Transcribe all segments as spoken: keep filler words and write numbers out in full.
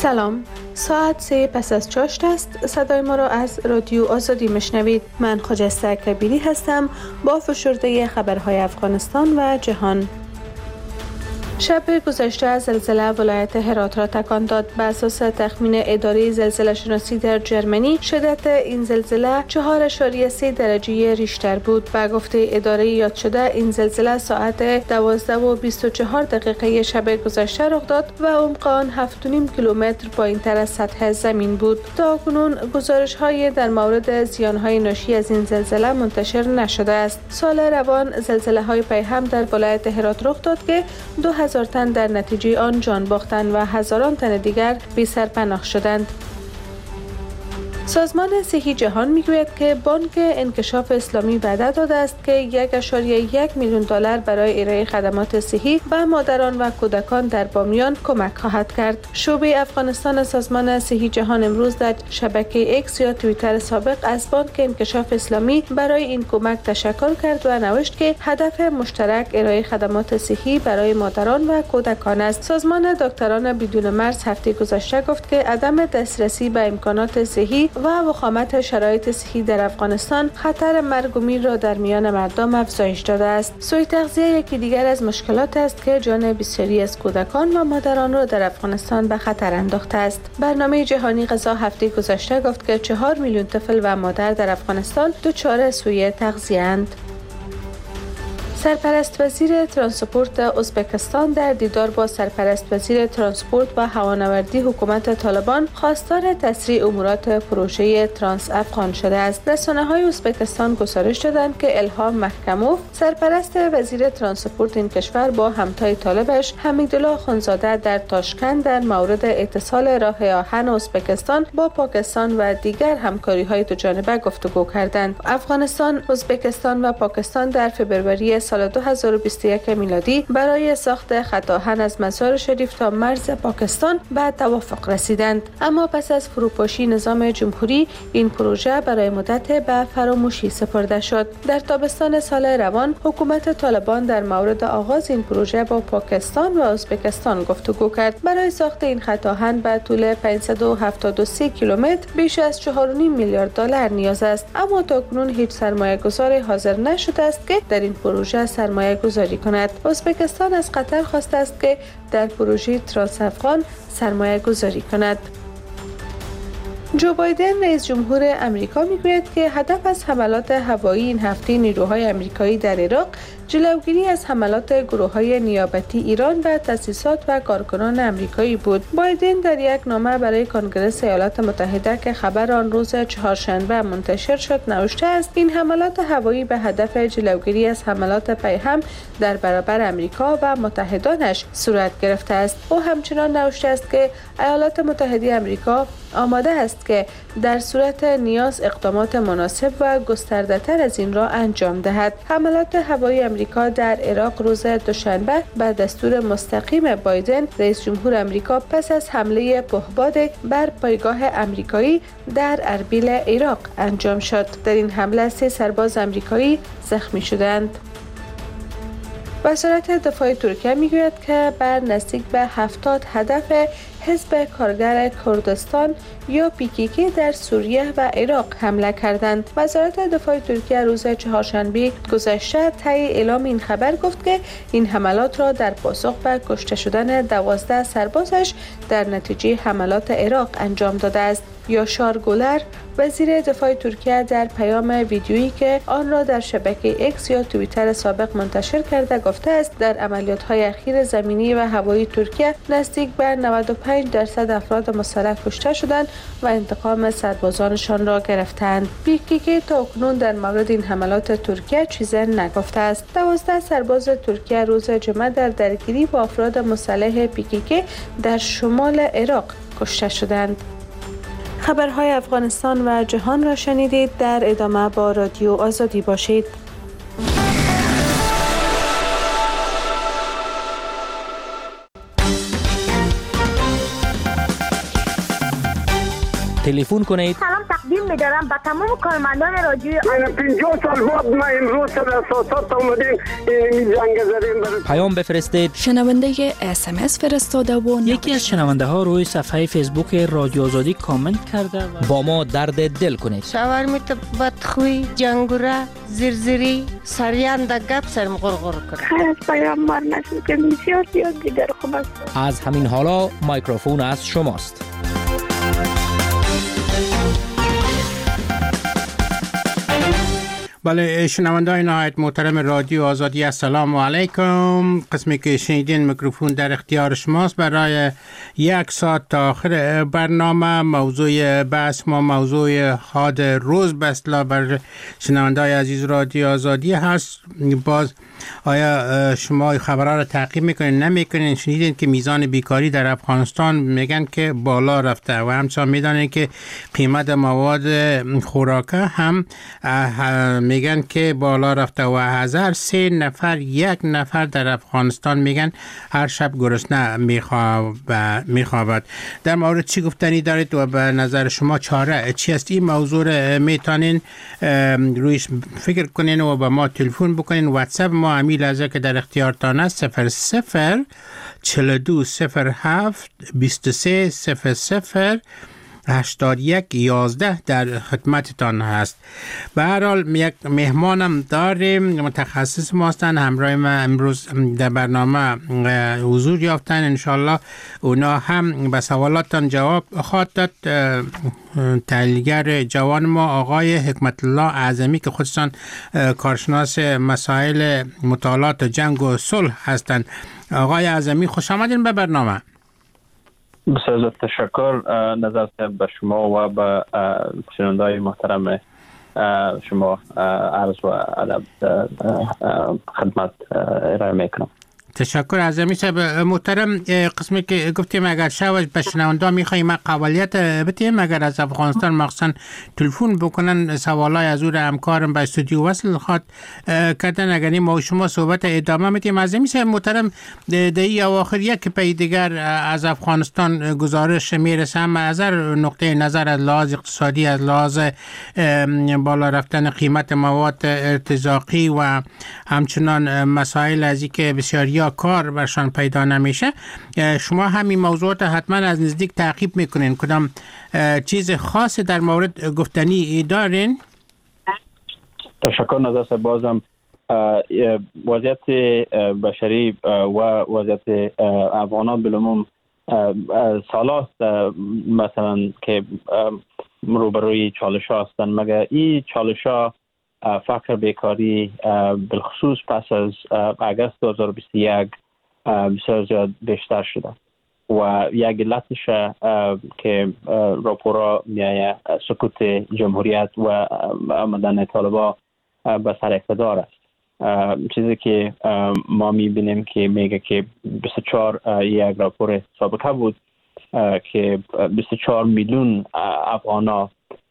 سلام، ساعت سه پس از چاشت است. صدای ما را از رادیو آزادی میشنوید. من خجسته کبیری هستم با فشرده خبرهای افغانستان و جهان. شب گذشته زلزله ولایت هرات را تکان داد. بر اساس تخمین اداره زلزله شناسی در جرمنی، شدت این زلزله چهار اشاریه سه درجه ریشتر بود. به گفته اداره یاد شده، این زلزله ساعت دوازده و بیست و چهار دقیقه شب گذشته رخ داد و عمق آن هفت و نیم کیلومتر پایین‌تر از سطح زمین بود. تا کنون گزارش‌های در مورد زیان‌های ناشی از این زلزله منتشر نشده است. سال روان زلزله‌های پیهم در ولایت هرات رخ داد که دو هزار تن در نتیجه آن جان باختند و هزاران تن دیگر بی سرپناه شدند. سازمان صحی جهان میگوید که بانک انکشاف اسلامی وعده داده است که یک ممیز یک میلیون دلار برای ارائه خدمات صحی به مادران و کودکان در بامیان کمک خواهد کرد. شعبه افغانستان سازمان صحی جهان امروز در شبکه اکس یا توییتر سابق از بانک انکشاف اسلامی برای این کمک تشکر کرد و نوشت که هدف مشترک ارائه خدمات صحی برای مادران و کودکان است. سازمان دکتران بدون مرز هفته گذشته گفت که عدم دسترسی به امکانات صحی و وخامت شرایط صحی در افغانستان خطر مرگ و میر را در میان مردم افزایش داده است. سوء تغذیه یکی دیگر از مشکلات است که جان بسیاری از کودکان و مادران را در افغانستان به خطر انداخته است. برنامه جهانی غذا هفته گذشته گفت که چهار میلیون طفل و مادر در افغانستان دچار سوء تغذیه اند. سرپرست وزیر ترانسپورت ازبکستان در دیدار با سرپرست وزیر ترانسپورت و هوانوردی حکومت طالبان خواستار تسریع امورات پروژه ترانس افغان شده است. رسانه‌های ازبکستان گزارش دادند که الهام محکموف، سرپرست وزیر ترانسپورت این کشور، با همتای طالبش حمیدالله خانزاده در تاشکند در مورد اتصال راه آهن ازبکستان با پاکستان و دیگر همکاری‌های دوجانبه گفتگو کردند. افغانستان، ازبکستان و پاکستان در فوریه سال دو هزار و بیست و یک میلادی برای ساخت خط آهن از مزار شریف تا مرز پاکستان به توافق رسیدند، اما پس از فروپاشی نظام جمهوری این پروژه برای مدت به فراموشی سپرده شد. در تابستان سال روان حکومت طالبان در مورد آغاز این پروژه با پاکستان و ازبکستان گفتگو کرد. برای ساخت این خط آهن به طول پانصد و هفتاد و سه کیلومتر بیش از چهار و نیم میلیارد دلار نیاز است، اما تاکنون هیچ سرمایه‌گذار حاضر نشده است که در این پروژه سرمایه گذاری کند. ازبکستان از قطر خواسته است که در پروژه ترانس افغان سرمایه گذاری کند. جو بایدن رئیس جمهور امریکا میگوید که هدف از حملات هوایی این هفته نیروهای امریکایی در عراق جلوگیری از حملات گروه‌های نیابتی ایران و تأسیسات و کارکنان امریکایی بود. بایدن در یک نامه برای کنگره ایالات متحده که خبر آن روز چهارشنبه منتشر شد نوشته است این حملات هوایی به هدف جلوگیری از حملات پیهم در برابر امریکا و متحدانش صورت گرفته است. او همچنان نوشته است که ایالات متحده امریکا آماده است که در صورت نیاز اقدامات مناسب و گسترده‌تر از این را انجام دهد. حملات هوایی امریکا در عراق روز دوشنبه بر دستور مستقیم بایدن رئیس جمهور امریکا پس از حمله پهپاد بر پایگاه امریکایی در اربیل عراق انجام شد. در این حمله سه سرباز امریکایی زخمی شدند. وزارت دفاع ترکیه میگوید که بر نزدیک به هفتاد هدف حزب کارگر کردستان یا پی کی کی در سوریه و عراق حمله کردند. وزارت دفاع ترکیه روز چهارشنبه گذشته طی اعلام این خبر گفت که این حملات را در پاسخ به کشته شدن دوازده سربازش در نتیجه حملات عراق انجام داده است. یاشار گولر وزیر دفاع ترکیه در پیام ویدیویی که آن را در شبکه اکس یا توییتر سابق منتشر کرده گفته است در عملیات‌های اخیر زمینی و هوایی ترکیه نزدیک به نود و پنج درصد افراد مسلح کشته شدند و انتقام سربازانشان را گرفتند. پی کی کی تا کنون در مورد این حملات ترکیه چیزی نگفته است. دوازده سرباز ترکیه روز جمعه در درگیری با افراد مسلح پی کی کی در شمال عراق کشته شدند. خبرهای افغانستان و جهان را شنیدید. در ادامه با رادیو آزادی باشید. تلفن کنید. سلام تقدیم می‌دارم به تمام کارمندان رادیو. من پنجاه سال بعد ما امروز سر اساسات اومدیم این زنگ زدیم. پیام بفرستید. شنونده اس ام اس فرستاده و یکی از شنونده ها روی صفحه فیسبوک رادیو آزادی کامنت کرده و با ما درد دل کنید. شاورمیت بدخوی، جنگوره، زرزری، سریان در گپ سرم غرغر کنه. خیر از پیامبر نسل که بسیار زیاد دیگر خوب است. از همین حالا مایکروفون از شماست. بله شنونده‌های نهایت محترم رادیو آزادی، السلام علیکم. قسمی که شنیدین میکروفون در اختیار شماست برای یک ساعت تا آخر برنامه. موضوع بحث ما موضوع حاد روز به اصطلاح بر شنونده‌های عزیز رادیو آزادی هست. باز آیا شما خبرها را تعقیب میکنین نمیکنین؟ شنیدین که میزان بیکاری در افغانستان میگن که بالا رفته و همچنان میدانین که قیمت مواد خوراکه هم میگن که بالا رفته و هزار سه نفر یک نفر در افغانستان میگن هر شب گرسنه میخوابد. در مورد چی گفتنی دارید و به نظر شما چاره چی است؟ این موضوع میتونین رویش فکر کنین و به ما تلفن بکنین. واتساپ ما همین لحظه که در اختیارتان است صفر صفر چهل و دو صفر هفت بیست و سه صفر صفر هشتاد و یک یازده در خدمتتان هست. به هر حال یک مهمانم داریم، متخصص ما هستن، همراه ما امروز در برنامه حضور یافتن. انشالله اونا هم به سوالاتان جواب خواهد داد. تحلیلگر جوان ما آقای حکمت الله اعظمی که خودشان کارشناس مسائل مطالعات جنگ و صلح هستند. آقای اعظمی خوش آمدین به برنامه. بسیار تشکر نظر به شما و به شنونده‌های محترم شما عرض و ادب خدمت ارائه میکنم. تشکر اعظمی صاحب محترم. قسمی که گفتیم اگر شب به شنونده میخوایم ما قابلیت بتیم اگر از افغانستان مخصوصا تلفن بکنن سوالای از او همکارم به استودیو وصل خواد کردن، اگر ما شما صحبت ادامه میتیم. اعظمی صاحب محترم دهی اواخر یک پی دیگر از افغانستان گزارش میرسه، هم از نقطه نظر از لحاظ اقتصادی، از لحاظ بالا رفتن قیمت مواد ارتزاقی و همچنان مسائل از که بسیاری کار برشان پیدا نمیشه. شما همین موضوعات حتما از نزدیک تعقیب میکنین. کدام چیز خاص در مورد گفتنی دارین؟ تشکر نظر بازم وضعیت بشری و وضعیت افغانان بالعموم سالاست مثلا که روبروی چالش ها هستن، مگر این چالش ها فقر بیکاری بالخصوص پس از آگوست دو هزار و بیست و یک بسیار زیاد بیشتر شده و یک علتش که راپورا میایه سقوط جمهوریت و آمدن طالبان به سر اقتدار است. چیزی که ما میبینیم که میگه که بیست و چهار یک راپور سابقه بود که بیست و چهار میلیون افغانا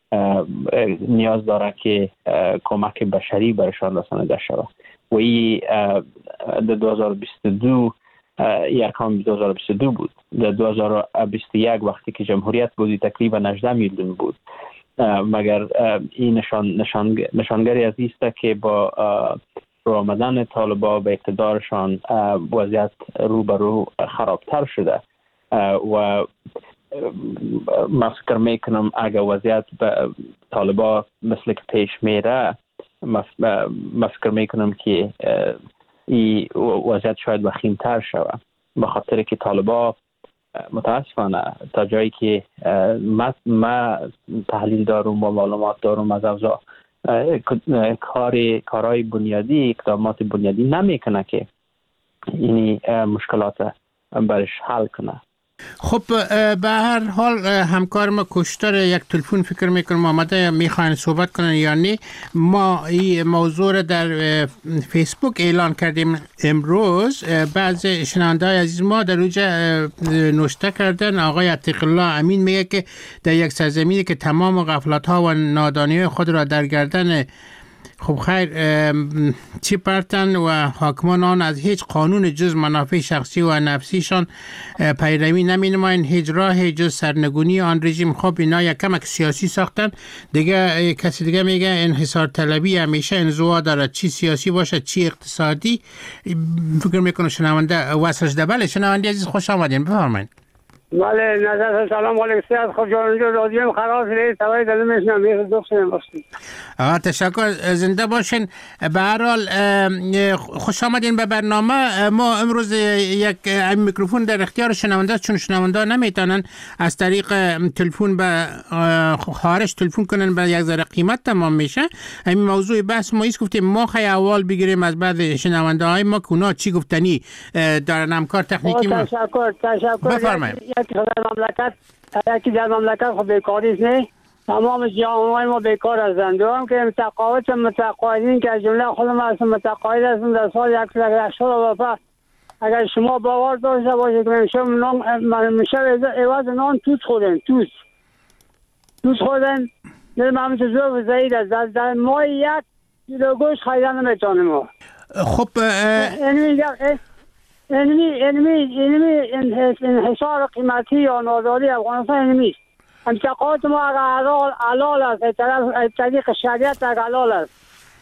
نیاز داره که کمک بشری برشان رسانده شود و این در دو هزار و بیست و دو ارقام دو هزار و بیست و دو بود. در دو هزار و بیست و یک وقتی که جمهوریت بودی تقریبا هجده میلیون بود. مگر این نشان نشان نشانگری از است که با رو آمدن طالبان به اقتدارشان وضعیت رو به رو خرابتر شده و من فکر میکنم اگر وضعیت به طالبان مثل که پیش میره من فکر میکنم که این وضعیت شاید وخیمتر شود، به خاطر که طالبان متاسفانه تا جایی که ما تحلیل دارم و معلومات دارم از اوضاع کاری کارهای بنیادی اقدامات بنیادی نمیکنه که این مشکلات برش حل کنه. خب به هر حال همکار ما کشتر یک تلفن فکر میکنم آمده میخواین صحبت کنن یا نه. ما این موضوع را در فیسبوک اعلان کردیم امروز. بعض شنونده های عزیز ما در اوجه نوشته کردن. آقای عتیق الله امین میگه که در یک سرزمینی که تمام غفلت ها و نادانی خود را در گردن خب خیر، چی پرتن و حاکمان آن از هیچ قانون جز منافع شخصی و نفسیشان پیروی نمی نماین، هیچ راه جز سرنگونی آن رژیم. خب اینا یک کمک سیاسی ساختن دیگه. کسی دیگه میگه انحصار طلبی همیشه انزوا دارد، چی سیاسی باشه چی اقتصادی. فکر میکنم شنونده واسش ده. بله شنونده عزیز خوش آمدین، بفرمایید. بله نظر سلام علیکم سیاد خوب جانجا رادیوم خلاص ری سوای دلمشنم میخواد دوستم باشید. آقا تشکر، زنده باشین. به هر حال خوش آمدین به برنامه. ما امروز یک میکروفون در اختیار شنونده، چون شنونده نمیتونن از طریق تلفن به خارج تلفن کنن، به یک ذره قیمت تمام میشه. همین موضوع بحث ما ایست گفتیم ما خیلی اول بگیریم از بعد شنونده های ما که اونا چی گفتنی دارن. همکار تکنیکی ما تشکر تشکر. بفرمایید. یکی در مملکت یکی در مملکت خب بیکاری نه، تمام جامعه ما بیکار هستند. دوم که متقاعد متقاعدین که از جمله خودم هستم متقاعد هستم در سال یک سال هشتاد و بعد. اگر شما باور داشته باشید که میشه میشه عوض نان توت خوردن، توت توت خوردن در مملکت زور زایید است. در ماه یک کیلو گوشت خریدن نمیتونیم ما. خب اینمی اینمی اینمی انحصار قیمتی یا ناداری افغانستان اینمی. انتقاد ما اگر حلال است، از طریق شریعت اگر حلال است،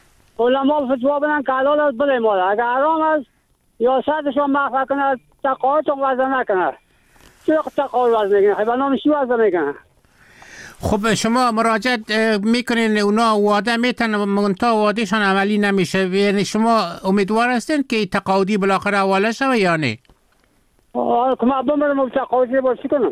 علما فتوا بدن که حلال است بله ماله. اگر حرام است یا سرشون مخفی کنه تقاعدتون وضع نکنه. چرا تقاعد وضع میکنه؟ به نام چی وضع میکنه؟ خب شما مراجعت میکنین اونا وعده میتن منتها وعدهشان عملی نمیشه، یعنی شما امیدوار هستین که تقاعدی بالاخره حواله شوه یا نه؟ آه که من بمرم تقاعدی باشی کنم.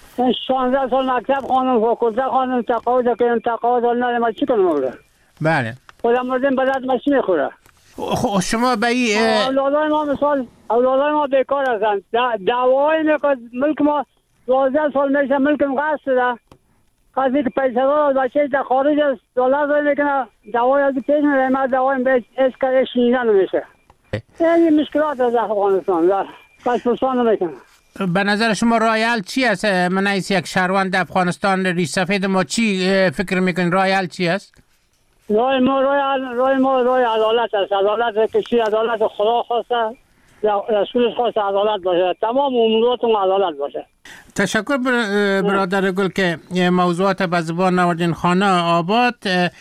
شانزده سال مکتب خانم فاکولته خانم تقاعد که تقاعد نه ما چی کنم اولا؟ بله. خودم مردم بلد ماشین میخوره. خب شما به این اولادای ما مثال اولادای ما بیکار هستند. دعوای میکرد ملک ما دوازده سال میشه ملکم قصد ده. کسی که پیسه دار بچه در خارج است دولت رو میکنه دوای از پیش میره، ما دوای به اس که شنیدن نمیشه. این مشکلات از افغانستان در کس پرسان نمیکنه. به نظر شما راه حل چی است؟ من از یک شهروند افغانستان ریش سفید ما چی فکر میکنین راه حل چی است؟ راه ما راه راه ما راه عدالت است. عدالت کشی عدالت خدا خواسته، رسولش خواسته عدالت باشه. تمام اموراتون عدالت باشه. تشکر برادر گل که موضوعات به زبان آوردین. خانه آباد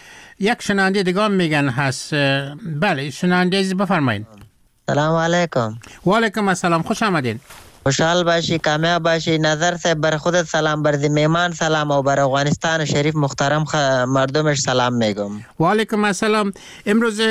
یک شنونده دیگه میگن هست. بله شنونده عزیز بفرمایید. سلام علیکم. و علیکم السلام، خوش آمدین. خوشحال باشی، کامیاب باشی. نظر سے بر خودت سلام، بر میمان سلام و بر افغانستان شریف محترم مردمش سلام میگم. و علیکم السلام. امروز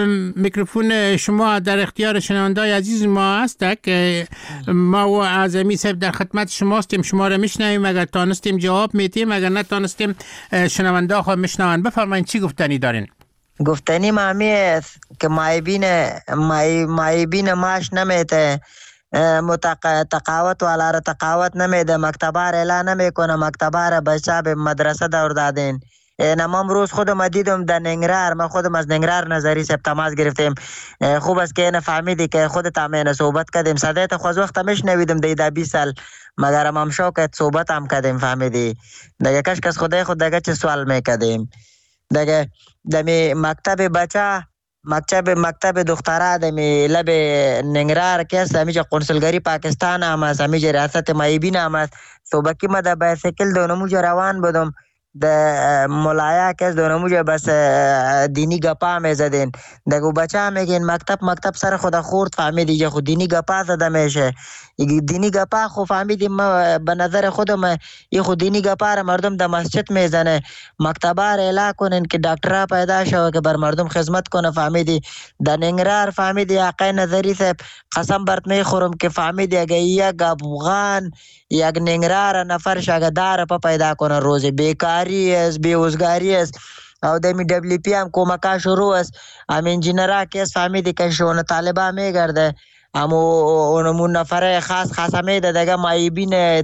میکروفون شما در اختیار شنوندای عزیز ما است که ما و اعظمی صاحب در خدمت شما هستیم. شما را میشنویم، اگر تانستیم جواب میدیم، اگر نتانستیم شنوندا خود میشنون. بفرمایید چی گفتنی دارین؟ گفتنی مامی است که مایبین مای مایبین ماش نمیته، متق... تقاوت والا را تقاوت نمیده، مکتبه را اعلان نمیکنه، مکتبه را بچه به مدرسه دور دادین. نما امروز خودم دیدم در ننگرهار، ما خودم از ننگرهار نظری سب تماس گرفتیم. خوب است که اینه فهمیدی که خودت هم اینه صحبت کردیم. صدایت خوز وقت همش نویدم دیده بیست سال مگر هم هم شوکت صحبت هم کردیم فهمیدی. دیگه کش کس خدای خود دیگه چه سوال میکردیم. دیگه دمی مکتب بچه مکتب مکتب دخترها دمی لب ننگرهار که است، همیشه قنصلگری پاکستان هم است، همیشه ریاست مایبین هم است. صبحکی ما در بایسکل دونموجه روان بودم د ملایا که از دونموجه بس دینی گپا میزدین. دگو بچه هم میگین مکتب مکتب سر خدا خورد فهمیدی که خود دینی گپا زده میشه. دینی گپا خو فهمیدیم ما به نظر خودم ای خود دینی گپا را مردم در مسجد میزنه. مکتبه را اعلان کنین که دکترها پیدا شوه که بر مردم خدمت کنه فهمیدی. در ننگرهار فهمیدی آقای نظری صاحب قسم برات میخورم که فهمیدی اگه یک افغان یک ننگرهار نفر شاگردار پا پیدا کنه روز بیکاری است، بیروزگاری است. او دمی دبلیو پی هم کمکا شروع است. هم انجینرها که فهمیدی که شون طالبا میگرده اما اونمون نفره خاص خاص میده دیگه مایبین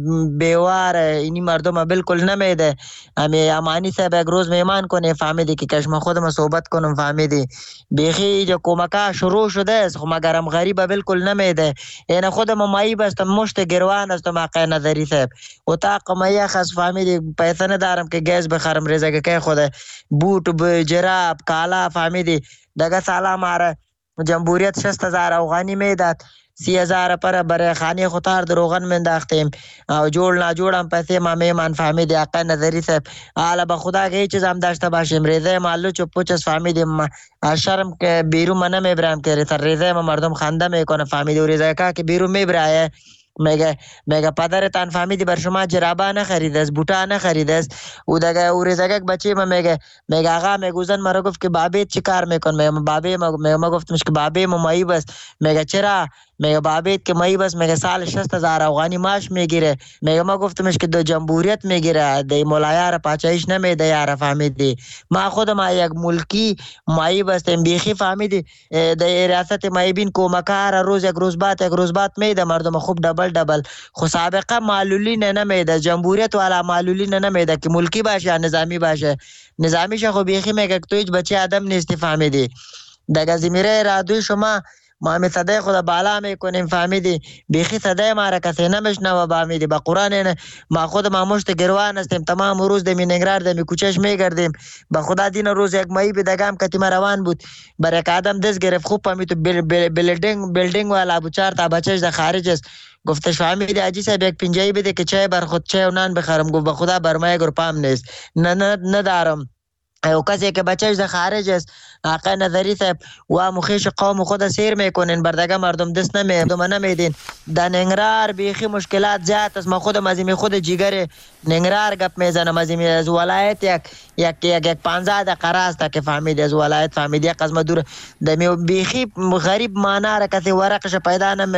بیوار اینی مردم بالکل نمیده. امی امانی صاحب یک روز میمان کنه فهمیدی که کشم خودم صحبت کنم فهمیدی بیخی جو کمکا شروع شده است خو مگرم غریبه بالکل نمیده. این خودم مایب است مشت گروان است مقه نظری صاحب اتاق مایه خاص فهمیدی پیسه ندارم که گیز بخرم ریزه که خود بوت جراب کالا فهمیدی دیگه سالا ماره جمهوریت شست هزار افغانی میداد سی هزار پر برای خانه خطار دروغن منداختیم او جوړ نه جوړم پیسې ما میمان فهمیدی آقا نظری صاحب حالا به خدا که هیچ چیز هم داشته باشیم ریزه مالو چو پوچس فهمیدیم شرم که بیرو من میبرم که ریزه ما مردم خنده میکنه فهمیدی و ریزه که که بیرو میبرایه میگه میگه پدرتان فهمیدی بر شما جرابا نخریده است بوتا نخریده است او دیگه او ریزگک بچه ما میگه میگه آقا میگه زن مرا گفت که بابی چی کار میکن میگه بابی ما ما گفتمش که بابی ما مایب است میگه چرا میگه بابیت که مایب است میگه سال شصت هزار افغانی معاش میگیره میگه ما گفتمش که دو جمهوریت میگیره دی مولایار را پاچایش نمیده یار فهمیدی ما خودم یک ملکی مایب استم بیخی فهمیدی د ریاست مایبین کومکار روز یک روز بعد یک روز بعد میده مردم خوب دبل دبل خو سابقه معلولین نمیده جمهوریت والا معلولین نمیده که ملکی باشه یا نظامی باشه نظامی شه خو بیخی میگه تو هیچ بچه آدم نیستی فهمیدی دیگه زمیره رادوی شما ما می صدای خدا بالا میکنیم فهمیدی بیخی صدای ما را کسی نمیشنوه فهمیدی با قرآن اینه ما خود ما مشت گروان هستیم تمام روز دمی نگرار دمی کوچش میگردیم با خدا دین روز یک ماهی بدگم کتی ما روان بود برای که آدم دست گرفت خوب فهمید تو بیلدینگ بیلدینگ والا بو چهار تا بچهش در خارج است گفتش فهمیدی حاجی صاحب یک پنجایی بده که چای بر خود چای و نان بخرم گفت با خدا بر ما یک روپام نیست نه نه ندارم او کسی که بچهش در خارج است آقا نظری صاحب و مخیش قوم خود سیر میکنین بردگه مردم دست نمیدم نمیدین در ننگرار بیخی مشکلات زیاد است ما خودم از این خود جیگر ننگرار گپ میزنم از این از ولایت یک یک یک یک پانزده دقیقه است که فهمید از ولایت فهمید یک از ما دور دمی بیخی غریب معنا را کسی ورقش پیدا نم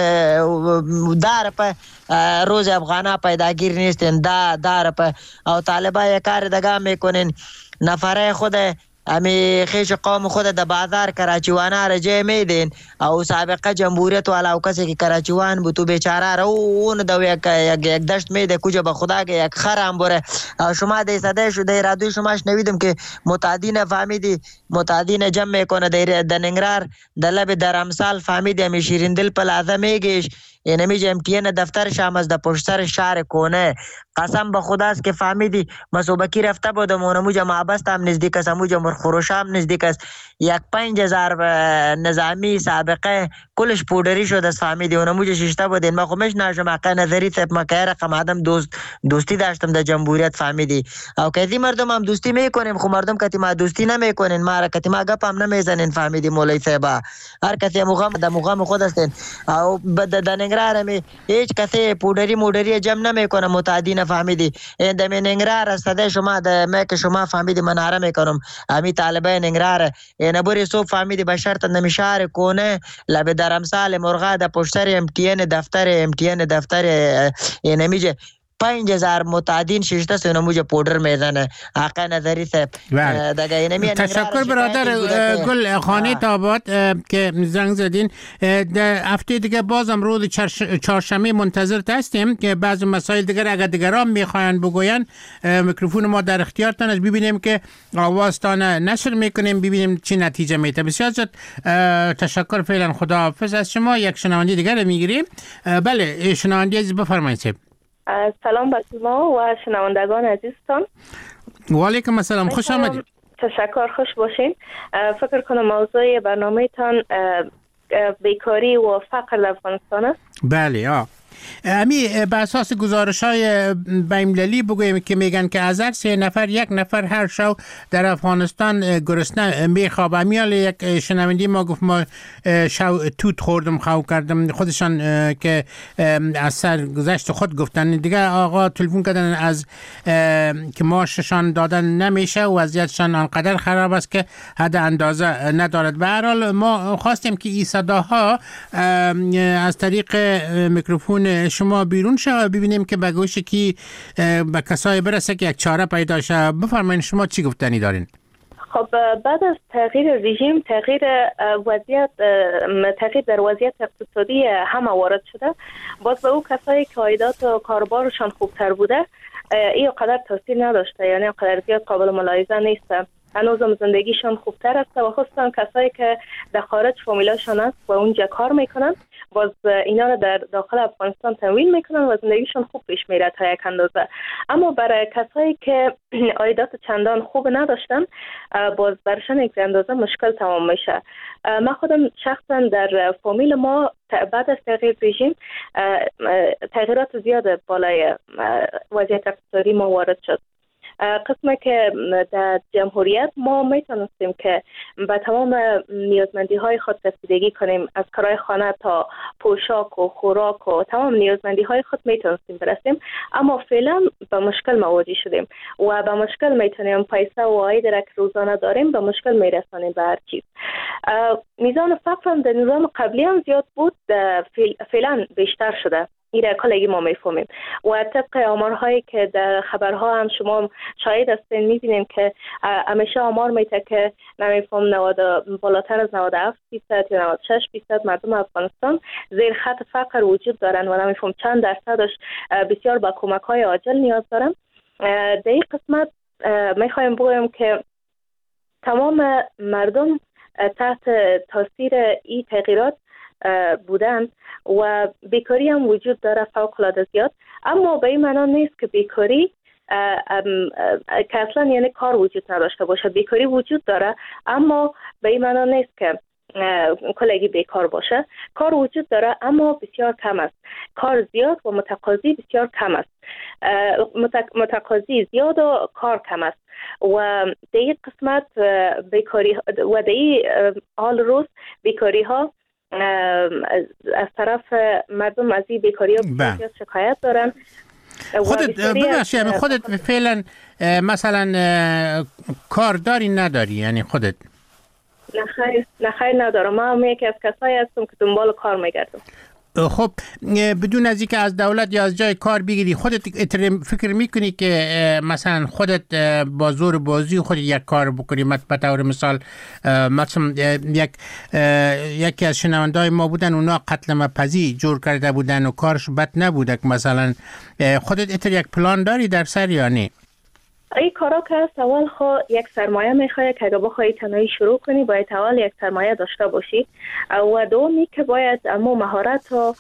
دار په روز افغانا پیداگیر نیستین دا دار په او طالبای کار دگه میکنین نفره خود امی خیش قوم خود د بازار کراچیوانا رجه میدین او سابقه جمهوریت والا او کسی که کراچیوان بود تو بیچاره رو اون دو یک یک دشت میده کجا به خدا که یک خرم بره شما د صدای شو د رادیو شما شنویدم که متعدین فهمیدی متعدین جمع میکنه د ننگرار د لب در امثال فهمیدی امی شیرین دل پلازه میگیش اینمی جمتین دفتر شامز د پشتر شهر کنه قسم به خداست که فهمیدی مسوبکی رفته بودم اونمو جمع بست هم نزدیک است امو جمع خروشام نزدیک است یک پنج هزار نظامی سابقه کلش پودری شد است فهمیدی اونمو جا ششته بودین ما خمش ناشم حقا نظری صاحب ما که رقم آدم دوست دوستی داشتم در جمهوریت فهمیدی او کسی مردم هم دوستی میکنیم خو مردم کتی ما دوستی نمیکنین ما را کتی ما گپ هم نمیزنین فهمیدی مولای صاحبا هر کسی مقام د مقام خود استین او بد ننگرار می هیچ کسی پودری مودری جمع نمیکنه متعدین فهمیدی این د ننگرار صدای شما د مک شما فهمیدی مناره میکنم امی طالبای ننگرار این بری سو فهمیدی به شرط نمیشار کنه لب در امثال مرغا د پشتر امتیان دفتر امتیان دفتر این میجه پنج هزار متعدین ششته سونه موجه پودر میزنه آقا نظری صاحب دیگه اینمی تشکر برادر گل خانه تابات که زنگ زدین هفته دیگه بازم روز چهارشنبه منتظر هستیم که بعضی مسائل دیگر اگر دیگران میخواین بگوین میکروفون ما در اختیارتان است ببینیم که آوازتان نشر میکنیم ببینیم چی نتیجه میده. بسیار زیاد تشکر فعلا خداحافظ از شما. یک شنونده دیگر میگیریم. بله شنونده عزیز بفرمایید. سلام بر شما و شنوندگان عزیزتان. و علیکم السلام، خوش آمدید. تشکر، خوش باشین. فکر کنم موضوع برنامه تان بیکاری و فقر در افغانستان است. بله آه امی به اساس گزارش های بین‌المللی بگویم که میگن که از هر سه نفر یک نفر هر شب در افغانستان گرسنه میخوابه. امیال یک شنوندی ما گفت ما شو توت خوردم خو کردم خودشان که از سر گذشت خود گفتن دیگه آقا تلفن کردن از که ماششان دادن نمیشه و وضعیتشان انقدر خراب است که حد اندازه ندارد. به هر حال ما خواستیم که این صداها از طریق میکروفون شما بیرون شد ببینیم که به گوش کی به کسای برسه که یک چاره پیدا شه. بفرمایید شما چی گفتنی دارین؟ خب بعد از تغییر رژیم، تغییر وضعیت تغییر در وضعیت اقتصادی همه وارد شده. باز به او کسایی که عایدات و کاربارشان خوبتر بوده این قدر تاثیر نداشته، یعنی قدر زیاد قابل ملاحظه نیست. هنوزم زندگیشان خوبتر است و خصوصا کسایی که در خارج فامیلاشان است و اونجا کار میکنن، باز اینا رو در داخل افغانستان تمویل میکنن و زندگیشان خوب پیش میره تا یک اندازه. اما برای کسایی که عایدات چندان خوب نداشتن، باز برشان یک اندازه مشکل تمام میشه. من خودم شخصا در فامیل ما بعد از تغییر رژیم تغییرات زیاد بالای وضعیت اقتصادی ما وارد شد. قسمه که در جمهوریت ما میتونستیم که به تمام نیازمندی های خود رسیدگی کنیم، از کارهای خانه تا پوشاک و خوراک و تمام نیازمندی های خود میتونستیم برسیم، اما فعلا به مشکل مواجه شدیم و به مشکل میتونیم پیسه و عاید را که روزانه داریم به مشکل میرسانیم به هر چیز. میزان فقر در نظام قبلی هم زیاد بود، فعلا بیشتر شده. این را کلگی ما میفهمیم و طبق آمارهایی که در خبرها هم شما شاهد هستین میبینیم که همیشه آمار میته که نمیفهم نود بالاتر از نود و هفت درصد یا نود و شش درصد مردم افغانستان زیر خط فقر وجود دارن و نمیفهم چند درصدش بسیار به کمک های عاجل نیاز دارن. در این قسمت میخوایم بگویم که تمام مردم تحت تاثیر این تغییرات بودن و بیکاری هم وجود داره فوق العاده زیاد، اما به این معنا نیست که بیکاری که اصلا یعنی کار وجود نداشته باشه. بیکاری وجود داره اما به این معنا نیست که کلگی بیکار باشه. کار وجود داره اما بسیار کم است. کار زیاد و متقاضی بسیار کم است. متقاضی زیاد و کار کم است و در این قسمت بیکاری و در این حال روز بیکاری ها از طرف مردم از این بیکاری ها بسیار شکایت دارن. خودت ببخشید خودت فعلا مثلا کار داری نداری؟ یعنی خودت؟ نخیر نخیر ندارم. من یکی از کسایی هستم که دنبال کار میگردم. خب بدون از اینکه از دولت یا از جای کار بگیری، خودت فکر میکنی که مثلا خودت با زور بازی خودت یک کار بکنی؟ به طور مثال مثلا یک یکی از شنونده‌های ما بودن، اونا قتل مپزی جور کرده بودن و کارش بد نبوده. مثلا خودت اتر یک پلان داری در سر یا نه؟ این کارا که هست اول خو یک سرمایه میخواد که اگه بخوای تنهایی شروع کنی باید اول یک سرمایه داشته باشی و دومی که باید امو مهارت و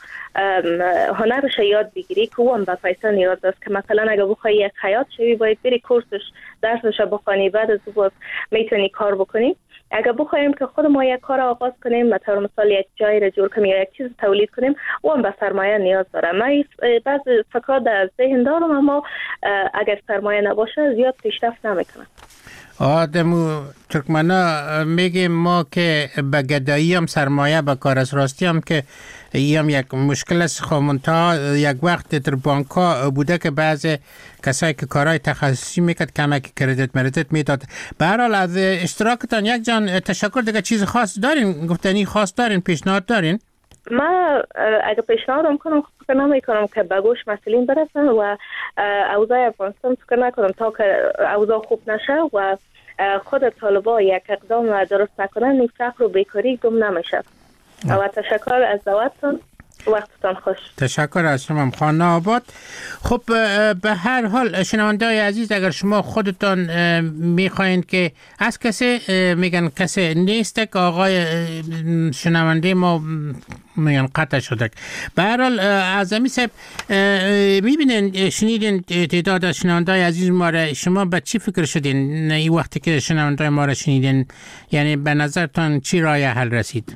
هنرش یاد بگیری که اون به پیسه نیاز است. که مثلا اگه بخوای یک خیاط شوی باید بری کورسش درسش بخونی، بعد از اون میتونی کار بکنی. اگه بخوایم که خود ما یک کار آغاز کنیم، مثلا مثال یک جای را جور کنیم یا یک چیز تولید کنیم، اون به سرمایه نیاز داره. من بعض فکرات در ذهن دارم اما اگر سرمایه نباشه زیاد پیشرفت نمیکنه. آدمو ترکمنا میگیم ما که به گدایی هم سرمایه به کار از راستی هم که ای هم یک مشکل است. خامنتا یک وقت در بانک ها بوده که بعض کسایی که کارهای تخصصی میکرد کمک کردیت مردت میداد. به هر حال از اشتراکتان یک جان تشکر. دیگه چیز خاص دارین؟ گفتنی خاص دارین؟ پیشنهاد دارین؟ من اگه پیشنهادم کنم فکر نمی کنم که به گوش مسئولین برسن و اوضاع افغانستان فکر نکنم تا که اوضاع خوب نشه و خود طالبا یک اقدام درست نکنن این فقر و بیکاری گم نمیشه. و تشکر از دعوتتون. وقتتان خوش. تشکر از شما خانه آباد. خب به هر حال شنونده‌های عزیز، اگر شما خودتان میخواین که از کسی میگن کسی نیست که آقای شنونده ما میگن قطع شده. به هر حال اعظمی صاحب میبینین شنیدین تعداد از شنونده‌های عزیز ما را، شما به چی فکر شدین این وقتی که شنونده ما را شنیدین؟ یعنی به نظرتان چی راه حل رسید؟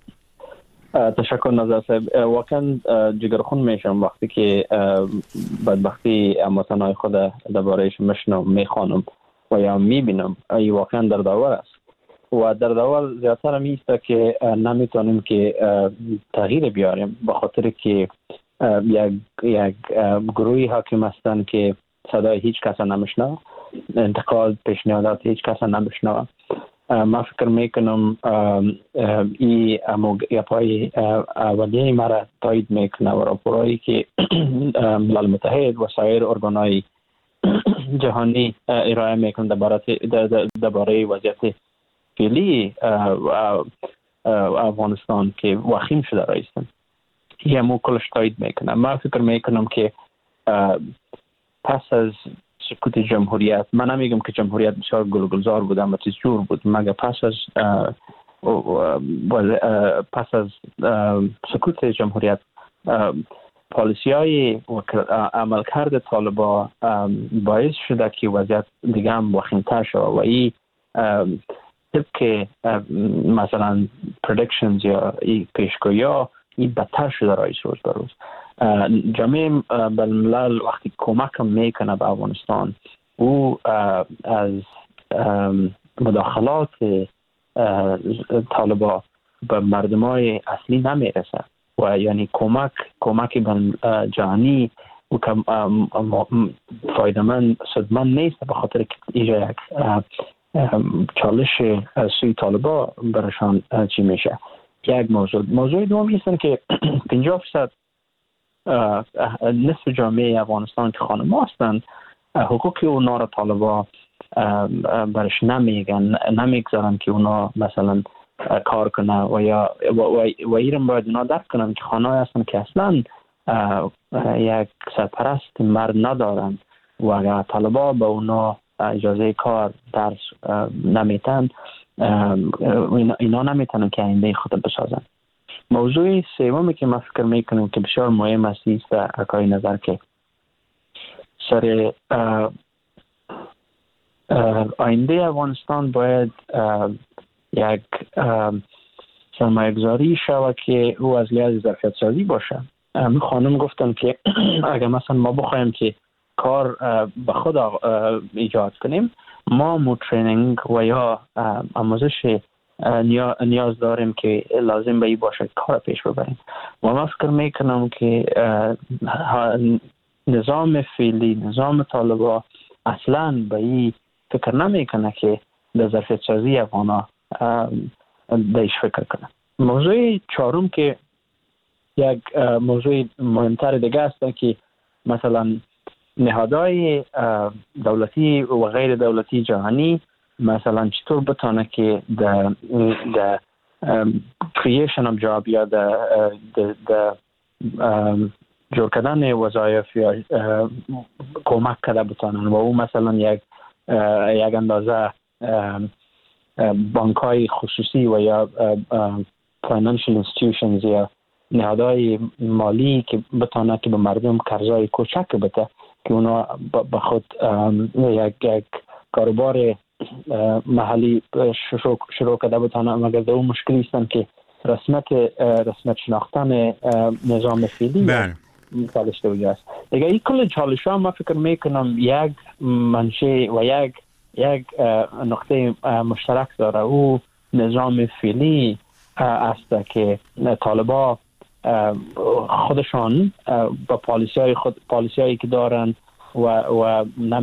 تشکر نظر صاحب. واقعا جگرخون میشم وقتی که بدبختی هموطنهای خود دربارهش میشنم، میخوانم و یا میبینم. ای واقعا در داور است و در داور زیادتر هم ایسته که نمیتونیم که تغییر بیاریم به خاطر که یک یک گروهی حاکم هستند که صدای هیچ کس نمیشنوه، انتقاد پیشنهادات هیچ کس نمیشنوه. من فکر میکنم ای گپای اولیه مرا تایید میکنه و راپورایی که ملل متحد و سایر ارگانهای جهانی ارائه میکنه درباره وضعیت فعلی افغانستان که وخیم شده رایستن، یه مو کلش تایید میکنه. من فکر میکنم که پس از سکوت جمهوریت، من نمیگم که جمهوریت بسیار گلگلزار بود اما چیز جور بود، مگه پس از پس از سکوت جمهوریت پالیسی های عملکرد طالبان باعث شده که وضعیت دیگه هم وخیم‌تر شد و این طبق مثلا predictions یا پیشگویی ها این بدتر شده رئیس روز به روز. جامعه بین‌الملل وقتی کمک میکنه به افغانستان، او از مداخلات طالبان به مردمای اصلی نمیرسه و یعنی کمک کمک جهانی و که فایده من صدمن نیست، به خاطر که اینجا یک چالش سوی طالبان برشان چی میشه. یک موضوع موضوع دوم هستن که پنجاه درصد نصف جامعه افغانستان که خانم هستند، حقوق اونا را طالبان برش نمیگن، نمیگذارن که اونا مثلا کار کنه و یا و ایران باید اونا درک کنن که خانه هستن که اصلا یک سرپرست مرد ندارن و اگر طالبان به اونا اجازه کار درس نمیتن، اینا نمیتونن که آینده خود بسازن. موضوع سومی که من فکر میکنم که بسیار مهم است است اکای نظر که سر آینده افغانستان باید یک سرمایه‌گذاری شود که او از لحاظ ظرفیت سازی باشه. من خانم گفتن که اگر مثلا ما بخوایم که کار به خود ایجاد کنیم، ما مو ترینینگ و یا آموزش نیاز داریم که لازم به این باشه کار پیش ببریم. و من فکر میکنم که نظام فعلی، نظام طالبان اصلا به این فکر نمیکنه که به ظرفیت سازی افغانا بهش فکر کنه. موضوع چهارم که یک موضوع مهمتر دیگه است که مثلا نهادهای دولتی و غیر دولتی جهانی مثلا چطور بتونه که the the creation of job یا the the جور کردن وظایف یا کمک کرده بتونن و او مثلا یک یک اندازه بانک های خصوصی و یا financial institutions یا نهادهای مالی که بتونه که به مردم قرضای کوچک بده که اونا به خود یک یک کاروبار محلی شروع شروع کرده بتونه. مگر در اون مشکلی هستن که رسمت رسمت شناختن نظام فعلی چالش دیگه است. دیگه این کل چالش ها من فکر میکنم یک منشه و یک یک نقطه مشترک داره، او نظام فعلی است که طالبان خودشان با پالیسی های خود پالیسی هایی که دارن و و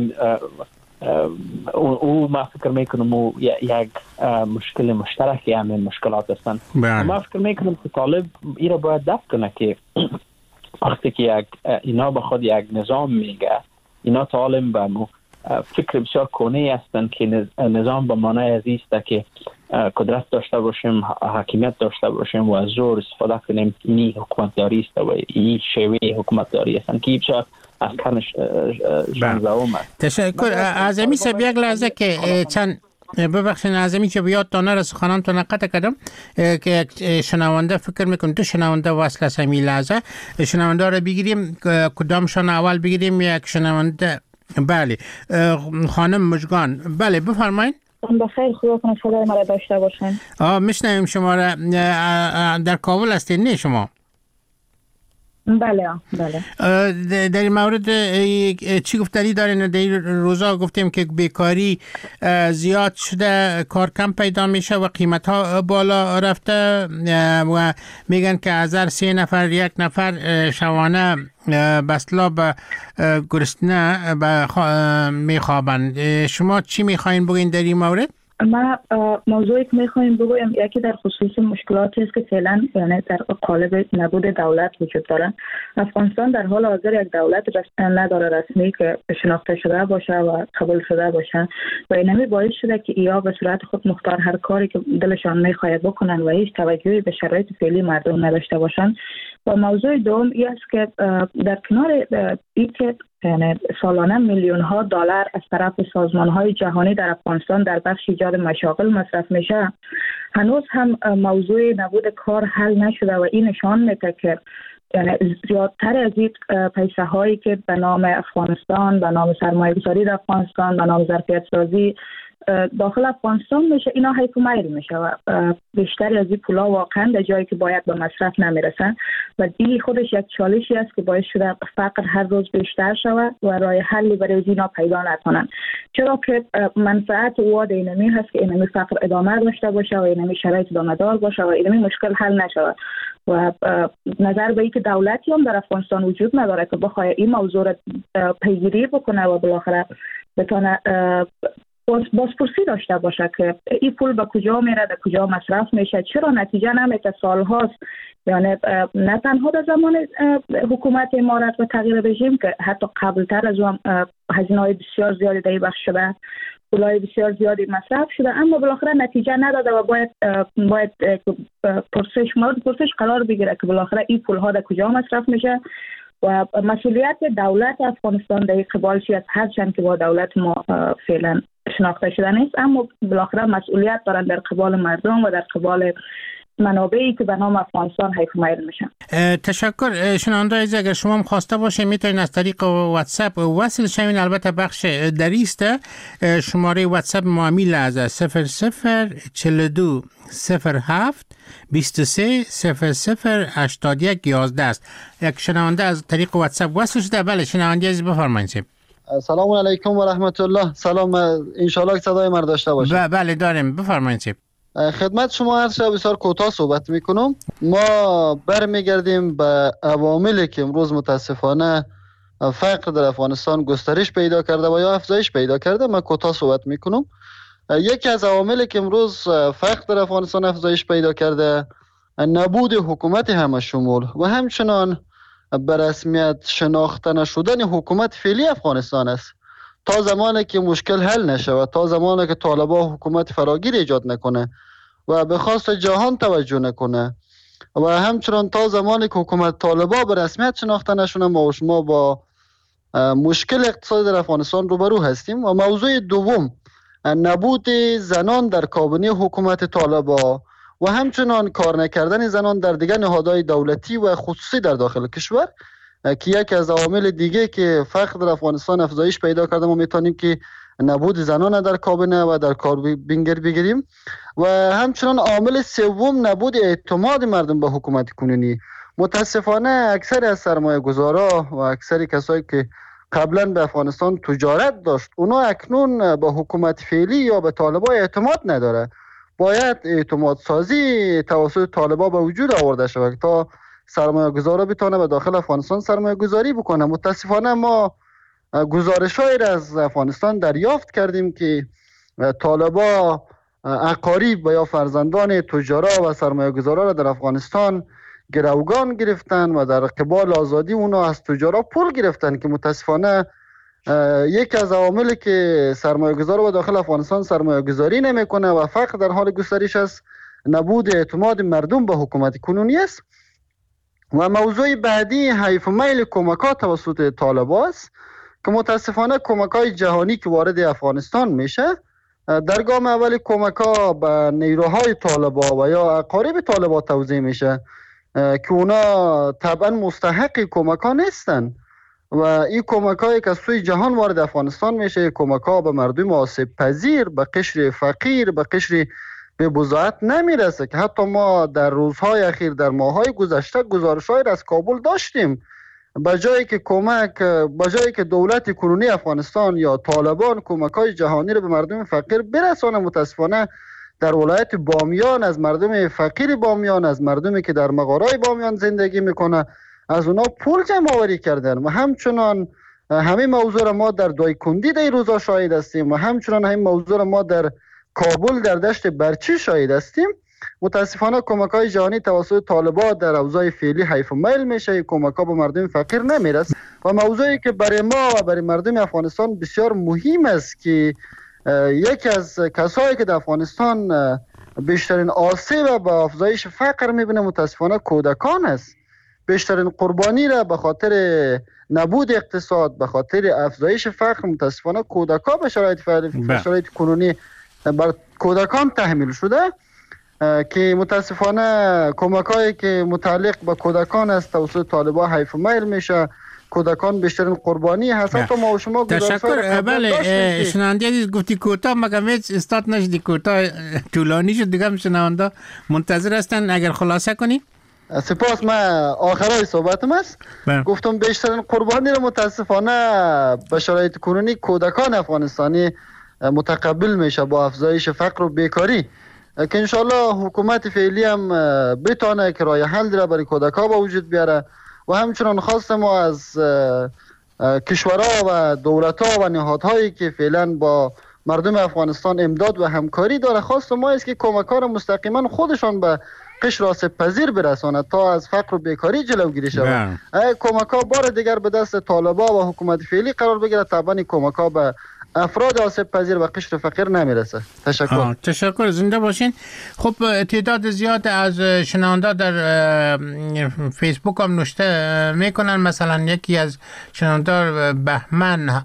او ما فکر میکنم او یک مشکل مشترکی همین مشکلات هستن. ما فکر میکنم که طالب این را باید دفع کنه که وقتی که یک اینا به خود یک نظام میگه، اینا طالب به مو فکر بسیار کونی هستن که نظام به معنی از است که قدرت داشته باشیم، حاکمیت داشته باشیم و از زور استفاده کنیم. اینی حکومتداری است و این شیوه حکومتداری هستن که بسیار از کنش شانزدهم است. تشکر. اعظمی صاحب یک لحظه که چند ببخشید اعظمی که بیاد تا نرس خانم تو نقطه کردم که شنونده فکر میکنم تو شنونده وصل است همین لحظه شنونده رو بگیریم، کدامشان اول بگیریم؟ یک شنونده. بله خانم مژگان، بله بفرمایید. بخیر، خدا کنه صدای ما را داشته باشین. آه میشنویم شما را. در کابل هستین نه شما؟ بله بله. در این مورد چی گفتنی دارین؟ در این روزا گفتیم که بیکاری زیاد شده، کار کم پیدا میشه و قیمت ها بالا رفته و میگن که از هر سه نفر یک نفر شبانه بسلا به گرسنه میخوابند. شما چی میخواین بگین در این مورد؟ ما موضوعی که میخوایم بگویم یکی در خصوص مشکلاتی است که فعلا یعنی در قالب نبود دولت وجود داره. افغانستان در حال حاضر یک دولت نداره رسمی که شناخته شده باشه و قبول شده باشه و اینمی باعث شده که ایا به صورت خود مختار هر کاری که دلشان میخواهد بکنن و هیچ توجهی به شرایط فعلی مردم نداشته باشن. و موضوع دوم این است که در کنار این که یعنی سالانه میلیون ها دلار از طرف سازمان های جهانی در افغانستان در بخش ایجاد مشاغل مصرف میشه، هنوز هم موضوع نبود کار حل نشده و این نشان میده که یعنی زیادتر از این پیسه هایی که به نام افغانستان، به نام سرمایه گذاری در افغانستان، به نام ظرفیت سازی داخل افغانستان میشه، اینا حیف و میل میشه و بیشتری از این پولا واقعا در جایی که باید به مصرف نمیرسن و این خودش یک چالشی است که باعث شده فقر هر روز بیشتر شود و راه حلی برای اینا پیدا نکنن، چرا که منفعت واد اینمی هست که اینمی فقر ادامه داشته باشه و اینمی شرایط ادامه دار باشه و اینمی مشکل حل نشود و نظر به اینکه دولتی هم در افغانستان وجود نداره که بخواد این موضوع را پیگیری بکنه و بالاخره بتونه بازپرسی داشته باشه که این پول به کجا میره، در کجا مصرف میشه، چرا نتیجه نمیده. سال هاست یعنی نه تنها در زمان حکومت امارت و تغییر رژیم که حتی قبلتر از اون هزینه های بسیار زیادی در بخش شده، پولای بسیار زیادی مصرف شده، اما بالاخره نتیجه نداده و باید باید پرسش مورد پرسش قرار بگیره که بالاخره این پول ها در کجا مصرف میشه و مسئولیت دولت افغانستان در قبالش از هرچند که با دولت ما فعلا شناخته شده نیست، اما بالاخره مسئولیت دارن در قبال مردم و در قبال منابعی که به نام افغانستان حیف میل میشن. تشکر. شنونده عزیز اگر شما هم خواسته باشه میتونید از طریق واتساپ وصل شوین. البته بخش دریسته شماره واتساپ ما میل از صفر صفر چهل و دو صفر هفت بیست و سه صفر صفر هشتاد و یک یازده است. یک شنونده از طریق واتساپ وصل شده. بله شنونده عزیز بفرمایید. سلام علیکم و رحمت الله. سلام، انشالله صدای من داشته باشه. بله داریم، بفرمایید. خدمت شما هر شب بسیار کوتاه صحبت میکنم. ما برمیگردیم به عواملی که امروز متاسفانه فقر در افغانستان گسترش پیدا کرده و یا افزایش پیدا کرده. من کوتاه صحبت میکنم. یکی از عواملی که امروز فقر در افغانستان افزایش پیدا کرده نبود حکومت همه شمول و همچنان به رسمیت شناخته نشدن حکومت فعلی افغانستان است. تا زمانی که مشکل حل نشه و تا زمانی که طالبان حکومت فراگیر ایجاد نکنه و به خواست جهان توجه نکنه و همچنان تا زمانی که حکومت طالبان به رسمیت شناخته نشونه ما و شما با مشکل اقتصادی در افغانستان روبرو هستیم. و موضوع دوم نبود زنان در کابینه حکومت طالبان و همچنان کار نکردن زنان در دیگر نهادهای دولتی و خصوصی در داخل کشور که یکی از عوامل دیگه که فقر در افغانستان افزایش پیدا کرده. ما میتونیم که نبود زنان در کابینه و در کاربینگر بگیریم و همچنان عامل سوم نبود اعتماد مردم به حکومت کنونی. متاسفانه اکثر از سرمایه گذارا و اکثر کسایی که قبلا به افغانستان تجارت داشت اونا اکنون به حکومت فعلی یا به طالبان اعتماد نداره. باید اعتماد سازی توسط طالبان به وجود آورده شود تا سرمایه گذارا بتونه به داخل افغانستان سرمایه گذاری بکنه. متاسفانه ما گزارش های از افغانستان دریافت کردیم که طالبان اقارب و یا فرزندان تجارا و سرمایه گذارا را در افغانستان گروگان گرفتن و در قبال آزادی اونا از تجارا پول گرفتن که متاسفانه یکی از عواملی که سرمایه گذار و داخل افغانستان سرمایه گذاری نمیکنه و فقر در حال گسترش است نبود اعتماد مردم به حکومت کنونی است. و موضوع بعدی حیف و میل کمک‌ها توسط طالبان است که متاسفانه کمک‌های جهانی که وارد افغانستان میشه در گام اول کمک‌ها به نیروهای طالبان و یا اقارب طالبان توزیع میشه که اونا طبعا مستحق کمک‌ها نیستن و این کمک‌هایی که از سوی جهان وارد افغانستان میشه کمک‌ها به مردم آسیب پذیر، به قشر فقیر، به قشر به بضاعت نمیرسه که حتی ما در روزهای اخیر در ماهای گذشته گزارش‌های را از کابل داشتیم. به جایی که کمک به جایی که دولت کنونی افغانستان یا طالبان کمک‌های جهانی را به مردم فقیر برسانه، متاسفانه در ولایت بامیان از مردم فقیر بامیان، از مردمی که در مغارای بامیان زندگی میکنه، از اونا پول جمع آوری کردن و همچنان همین موضوع را ما در دایکندی در روزا شاهد هستیم و همچنان همین موضوع را ما در کابل در دشت برچی شاهد هستیم. متاسفانه کمک‌های جهانی توسط طالبان در اوضاع فعلی حیف و میل میشه، کمک‌ها به مردم فقیر نمیرسه و موضوعی که برای ما و برای مردم افغانستان بسیار مهم است که یکی از کسایی که در افغانستان بیشترین آسیب به افزایش فقر میبینه متاسفانه کودکان است. بیشترین قربانی را به خاطر نبود اقتصاد، به خاطر افزایش فقر متاسفانه کودکان به شرایط فعلی شرایط کنونی بر کودکان تحمیل شده که متاسفانه کمک‌هایی که متعلق به کودکان است توسط طالبان حیف و میل میشه. کودکان بیشترین قربانی هستند. تو ما و شما تشکر. بله شنونده عزیز گفتی کوتاه، مگه هیچ استاد نشدی کوتاه طولانی شد دیگه هم شنونده منتظر هستن، اگر خلاصه کنی. سپاس. من آخرای صحبتم است. بله. گفتم بیشترین قربانی رو متاسفانه به شرایط کنونی کودکان افغانستانی متقبل میشه با افزایش فقر و بیکاری که انشالله حکومت فعلی هم بتانه که راه حل را برای کودکان به وجود بیاره و همچنان خواست ما از کشورها و دولتها و نهادهایی که فعلا با مردم افغانستان امداد و همکاری داره، خواست ما است که کمک‌ها مستقیما خودشان به قشر آسیب پذیر برساند تا از فقر و بیکاری جلوگیری شود. کمک‌ها بار دیگر به دست طالبان و حکومت فعلی قرار بگیره، طبعا کمک‌ها به افراد آسیب پذیر و قشر فقیر نمیرسه. تشکر. تشکر، زنده باشین. خب تعداد زیاد از شنونده در فیسبوک هم نوشته میکنن، مثلا یکی از شنونده بهمن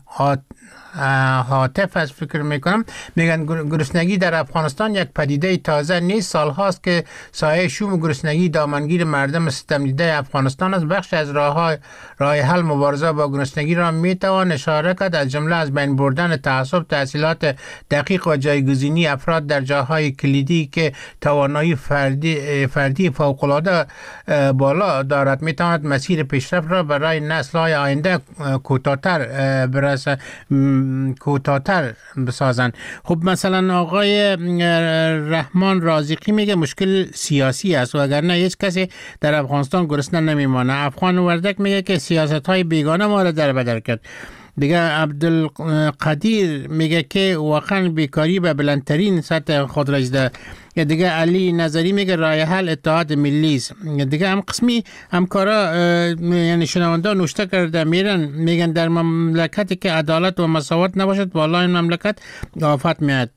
حاطف از فکر میکنم میگن گرسنگی در افغانستان یک پدیده تازه نیست، سالهاست که سایه شوم گرسنگی دامنگیر مردم ستم دیده افغانستان است. بخش از راه راه حل مبارزه با گرسنگی را میتوان اشاره کرد، از جمله از بین بردن تعصب، تحصیلات دقیق و جایگزینی افراد در جاهای کلیدی که توانایی فردی فردی فوق العاده بالا دارد میتواند مسیر پیشرفت را برای نسل‌های آینده کوتاه‌تر برسه کوتاه‌تر بسازن. خب مثلا آقای رحمان رازقی میگه مشکل سیاسی است و اگر نه هیچ کسی در افغانستان گرسنه نمیمانه. افغان وردک میگه که سیاست های بیگانه ما را در بدر کرد. دیگه عبدالقدیر میگه که واقعا بیکاری به بلندترین سطح خود رسیده. دیگه علی نظری میگه راه حل اتحاد ملی است. دیگه هم قسمی همکارا یعنی شنونده نوشته کرده میرن میگن در مملکتی که عدالت و مساوات نباشد والا این مملکت آفت میاد.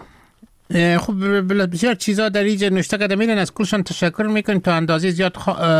خب بسیار چیزا در اینجا نوشته کرده میرن، از کلشان تشکر میکنیم. تا اندازه زیاد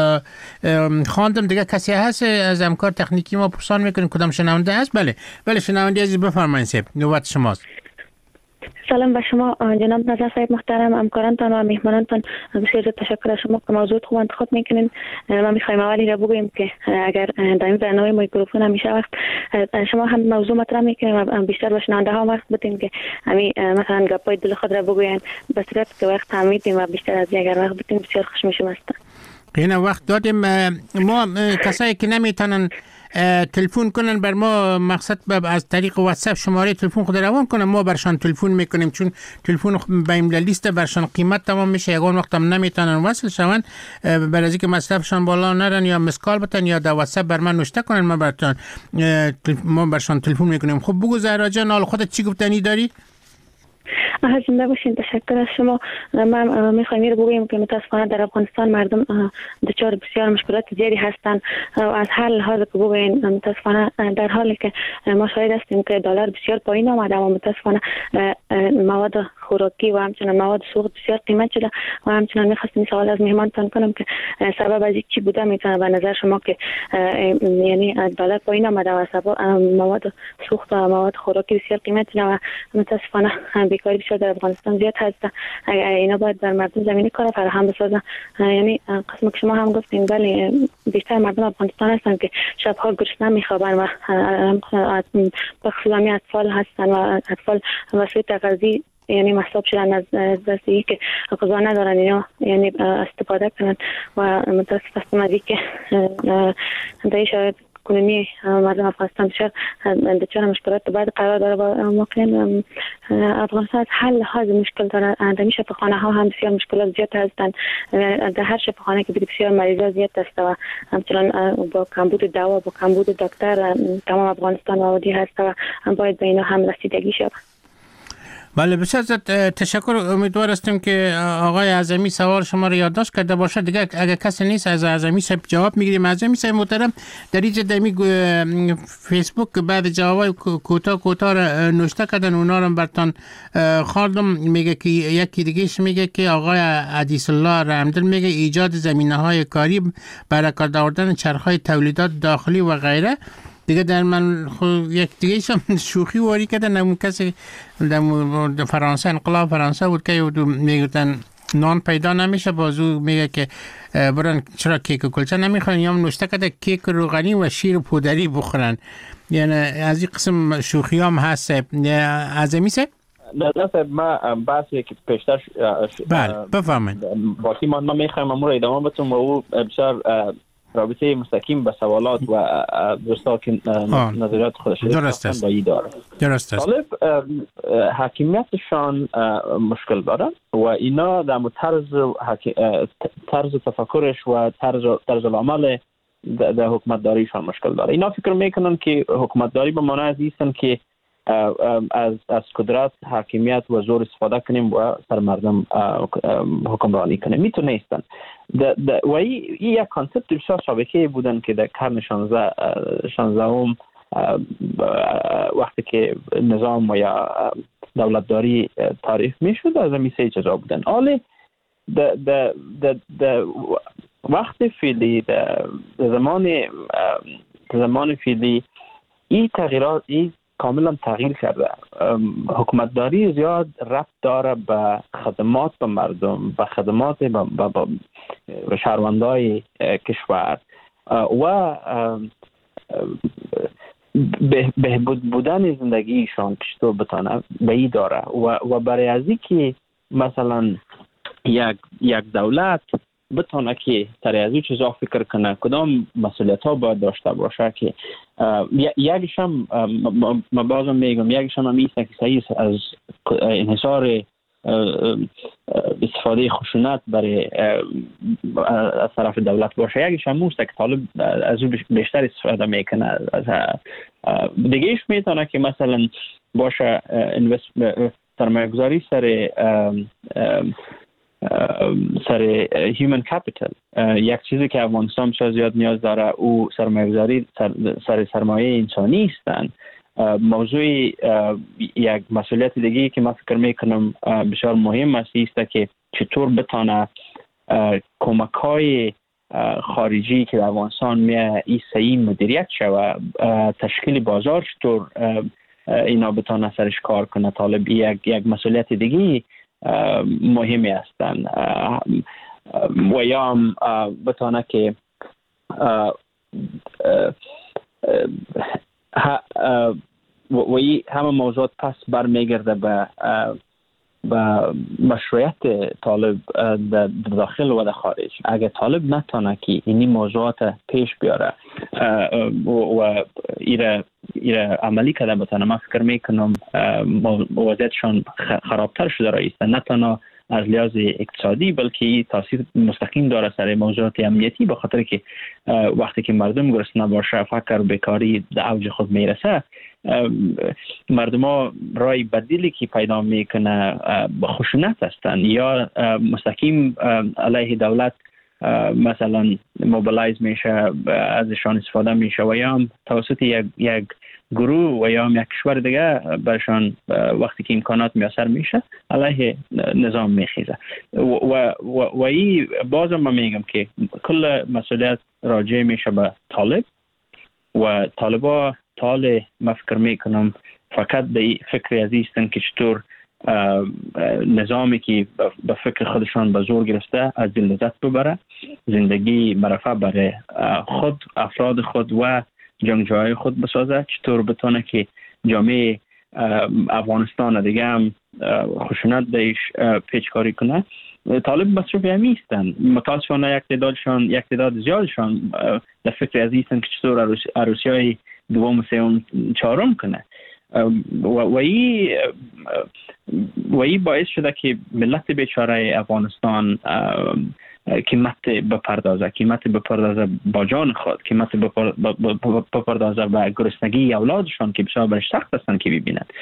خواندم. دیگه کسی هست از همکار تکنیکی ما پرسان میکنیم کدام شنونده هست؟ بله بله شنونده عزیز بفرمایید صاحب، نوبت شماست. سلام به شما جناب نظر صاحب محترم، همکارانتان و مهمانانتان بسیار خوشحال از شما که موضوع خوب انتخاب میکنین. ما میخوایم اولی را بگوییم که اگر در این برنامه میکروفون همیشه وقت شما هم موضوع مطرح میکنیم و بیشتر به شنونده ها وقت بدین که همین مثلا گپای دل خود را بگوین، به صورت که وقت هم میدیم و بیشتر از اگر وقت بدین بسیار خوش میشم است. این وقت دادیم. ما کسایی که نمیتونن تلفن کنن بر ما، مقصد از طریق واتساپ شماره تلفن خود روان کنن، ما برشان تلفن میکنیم، چون تلفن بین لیست برشان قیمت تمام میشه، یگان وقت هم نمیتونن وصل شون. برای اینکه مصرفشان بالا نرن یا مسکال بتن یا در واتساپ بر من نوشته کنن، ما برتون ما برشان تلفن میکنیم. خب بگو زهرا جان، حال خودت چی گفتنی داری؟ آها زنده باشین. تشکر از شما. من میخوایم این رو بگویم که متاسفانه در افغانستان مردم دچار بسیار مشکلات زیادی هستند و از هر لحاظ که بگویم متاسفانه در حالی که ما شاهد هستیم که دلار بسیار پایین آمده و متاسفانه مواد خوراکی و همچنان مواد سوخت بسیار قیمت شده و همچنان میخواستم سوال از مهمانتان کنم که سبب از چی بوده میتونه به نظر شما که یعنی دلار پایین آمده و سبب مواد سوخت و مواد خوراکی بسیار قیمت شده و متاسفانه بیکاری بسیار در افغانستان زیاد هست. اینا باید در مردم زمینی کار فراهم بسازن. یعنی قسم که شما هم گفتین بله بیشتر مردم افغانستان هستن که شبها گرسنه میخوابن و بخصوص همین اطفال هستن و اطفال وسیله غذایی یعنی مصاب شدن از دستی که غذا ندارن، اینا یعنی استفاده کنن و متاسف هستم از که در شاید کنونی مردم افغانستان بسیار دچار مشکلات بعد قرار داره و واقعا افغانستان از هر لحاظ مشکل داره. در شفاخانه ها هم بسیار مشکلات زیاد هستند، در هر شفاخانه که بسیار مریضا زیاد است و همچنان با کمبود دوا با کمبود دکتر تمام افغانستان آبادی هست و هم باید به اینا هم رسیدگی شود. بله بسیار زیاد تشکر. امیدوار هستیم که آقای اعظمی سوال شما رو یادداشت کرده باشه. دیگه اگر کسی نیست از اعظمی صاحب جواب میگیریم. اعظمی صاحب محترم در اینجا دمی فیسبوک بعد جوابای کوتاه کوتاه نوشته کردن، اونا رو براتون خواندم. میگه که یکی دیگهش میگه که آقای عدیس الله رحمدل میگه ایجاد زمینه‌های کاری برای کار آوردن چرخهای تولیدات داخلی و غیره. دیگه در من خود یک دیگه شم شوخی واری کردن، نمون کسی در فرانسه انقلاب فرانسه بود که میگفتن نان پیدا نمیشه، بازو میگه که برن چرا کیک و کلچه نمیخورن، یا نوشته کرده کیک روغنی و شیر پودری بخورن. یعنی از این قسم شوخی هم هست. اعظمی صاحب نه نه ما بحثی که پیشتر بله بفهمید باقی ما ما میخوایم امور ادامه بدیم و او بسیار رابطه مستقیم به سوالات و دوستا که نظریات خودش درست با ای داره. درست است. طالب حاکمیتشان مشکل داره و اینا در طرز طرز تفکرش و طرز طرز العمل در حکومت داریشان مشکل داره. اینا فکر میکنن که حکومت داری به معنی ازیستن که از از قدرت حاکمیت و زور استفاده کنیم و سر مردم حکمرانی کنیم. میتونه نیستن. و این یک کانسپت بسیار سابقه بودن که در قرن شانزده شانزدهم وقتی که نظام و یا دولتداری تعریف میشد از همین سه چیزا بودن. حالا در در وقت فعلی در زمان زمان فعلی این تغییرات این کاملا تغییر کرده. حکومتداری زیاد ربط داره به خدمات به مردم، به خدمات به شهروندای کشور و بهبود بودن زندگیشان چطور بتانه به این داره و و برای ازی که مثلا یک یک دولت بتونه که سر از این چیزا فکر کنه کدام مسئولیت ها باید داشته باشه که یکیش هم ما بازم میگم یکیش هم میسته که صحیح از انحصار استفاده خشونت برای از طرف دولت باشه، یکیش هم موسته که طالب از اون بیشتر استفاده میکنه. دیگهش میتونه که مثلا باشه سرمایه گذاری سر سر هیومن کپیتال، یک چیزی که افغانستان بسیار زیاد نیاز داره او سرمایه گذاری سر, سر سرمایه انسانی هستند. موضوع یک مسئولیت دیگه که من فکر میکنم بسیار مهم است است که چطور بتانه کمک های خارجی که در افغانستان میه این صحیح مدیریت شوه، تشکیل بازار چطور اینا بتانه سرش کار کنه. طالب یک یک مسئولیت دیگه مهمی هستند و یا هم بتانه که و این همه موضوعات پس برمیگرده به به مشروعیت طالب در داخل و در خارج. اگر طالب نتانه که اینی موضوعات پیش بیاره و ایره ایره عملی کرده بتانه، من فکر میکنم وضعیتشان خرابتر شده رایسته، نه تنها از لحاظ اقتصادی بلکه تاثیر مستقیم داره سر موضوعات امنیتی، به خاطر که وقتی که مردم گرسنه باشه، فقر بیکاری در اوج خود میرسه، مردم ها رای بدیلی که پیدا میکنه به خشونت هستند یا مستقیم علیه دولت مثلا موبیلایز میشه، ازشان استفاده میشه و یا هم توسط یک یک گروه و یا هم یک کشور دیگه برشان وقتی که امکانات میسر میشه علیه نظام میخیزه. و و و این بازم من میگم که کل مسئولیت راجع میشه به طالب و طالبا طال ما فکر میکنم فقط به فکر عزیزتن که چطور نظامی که به فکر خودشان به زور گرفته از دل لذت ببره، زندگی مرفع برای خود، افراد خود و جنگجوهای خود بسازه، چطور بتونه که جامعه افغانستان دیگه هم خشونت دیش پیچکاری کنه. طالب مصروف همی هستن، متاسفانه یک تعدادشان یک تعداد زیادشان در فکر عزیزتن که چطور عروسی های دوم سوم چهارم کنه و ای و ای باعث شده که ملت بیچاره افغانستان قیمت بپردازه، قیمت بپردازه با جان خود، قیمت بپردازه به گرسنگی اولادشان که بسیار برش سخت هستن که ببینند.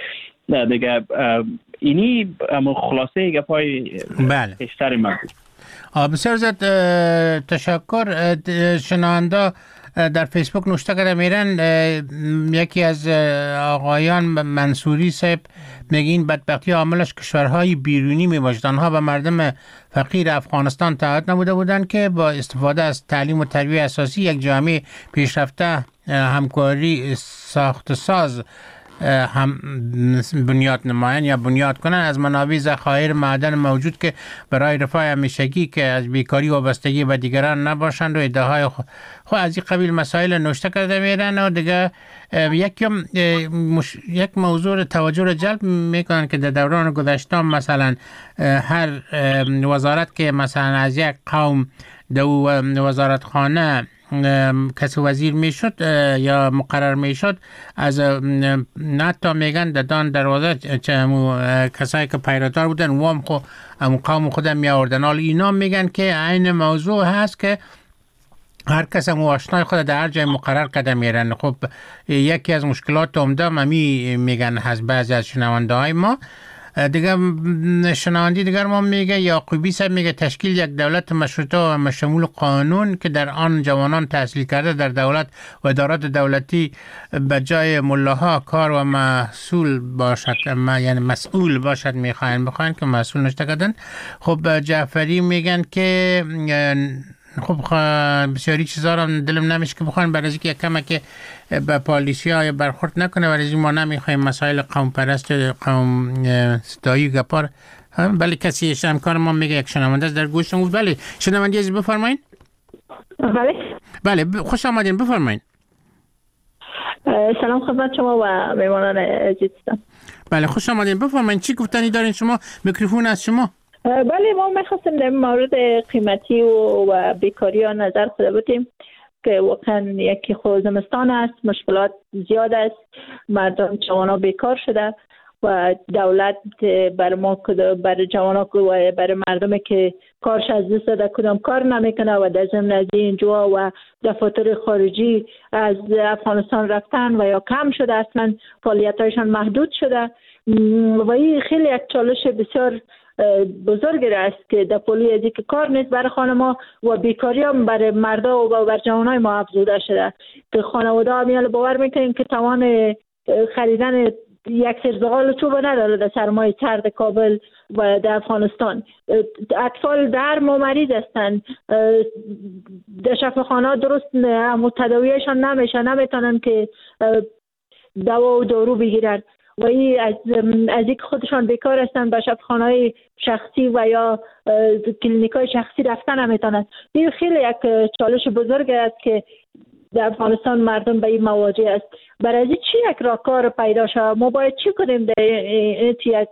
دیگه اینی اما خلاصه گپای بله بیشتر مربوط. بسیار زیاد تشکر. شنونده در فیسبوک نوشته کرده میرن یکی از آقایان منصوری صاحب میگه این بدبختی عاملش کشورهای بیرونی میباشد. آنها به مردم فقیر افغانستان تعهد نبوده بودند که با استفاده از تعلیم و تربیت اساسی یک جامعه پیشرفته همکاری ساخت ساز هم بنیاد نمایان یا بنیاد کنن از منابع ذخایر معدن موجود که برای رفاه همیشگی که از بیکاری و وابستگی به دیگران نباشند و ادعاهای خو از این قبیل مسائل نوشته کرده میرن و دیگه یک یک موضوع توجه را جلب میکنن که در دوران گذشته مثلا هر وزارت که مثلا از یک قوم دو وزارت خانه کسی وزیر میشد یا مقرر میشد از نتا میگن دادان دروازه کسایی که پیروکار بودن وام خو قوم خودم می آوردن. حالا اینا میگن که عین موضوع هست که هر کس هم آشنای خود در هر جای مقرر کرده میرن. خب یکی از مشکلات عمده می میگن هست بعضی از شنونده های ما دیگه. شنوندی دیگر ما میگه یعقوبی صاحب میگه تشکیل یک دولت مشروطه و مشمول قانون که در آن جوانان تحصیل کرده در دولت و ادارات دولتی به جای ملاها کار و مسئول باشد، یعنی مسئول باشد میخواین بخواین که مسئول نشته کردن. خب جعفری میگن که خب بسیاری چیزا رو دلم نمیشه که بخواین برای اینکه کمه که به پالیسی های برخورد نکنه، برای ما نمیخوایم مسائل قوم پرست قوم ستایی گپار. بله کسی همکار ما میگه یک شنونده است در گوشم بود. بله شنونده عزیز بفرمایید. بله بله خوش آمدین بفرمایید. سلام خدمت شما و میهمانان عزیزم. بله خوش آمدین بفرمایید. چی گفتنی دارین شما؟ میکروفون از شما. بله ما میخواستیم در مورد قیمتی و, و بیکاری ها نظر خود بودیم که واقعا یکی خود زمستان است، مشکلات زیاد است، مردم جوانا بیکار شده و دولت بر ما بر جوانا و بر مردم که کارش از دست داده کدام کار نمیکنه و در ضمن از اینجا و دفاتر خارجی از افغانستان رفتن و یا کم شده، اصلا فعالیتایشان محدود شده و این خیلی یک چالش بسیار بزرگ است که در پولی ازی که کار نیست برای خانما و بیکاری هم برای مردا و بر جوانای ما افزوده شده که خانواده ها میال باور میکنیم که توان خریدن یک سرزغال چوب نداره در سرمای سرد کابل و در افغانستان. اطفال در ما مریض هستند، در شفاخانه درست تداویشان نمیشه، نمیتونن که دوا و دارو بگیرن و این از از اینکه خودشان بیکار هستند به شفاخانه‌های شخصی و یا کلینیک‌های شخصی رفتن نمیتونن. این خیلی یک چالش بزرگ است که در افغانستان مردم به این مواجه است. برای چی یک راهکار پیدا شود؟ ما باید چی کنیم در این یک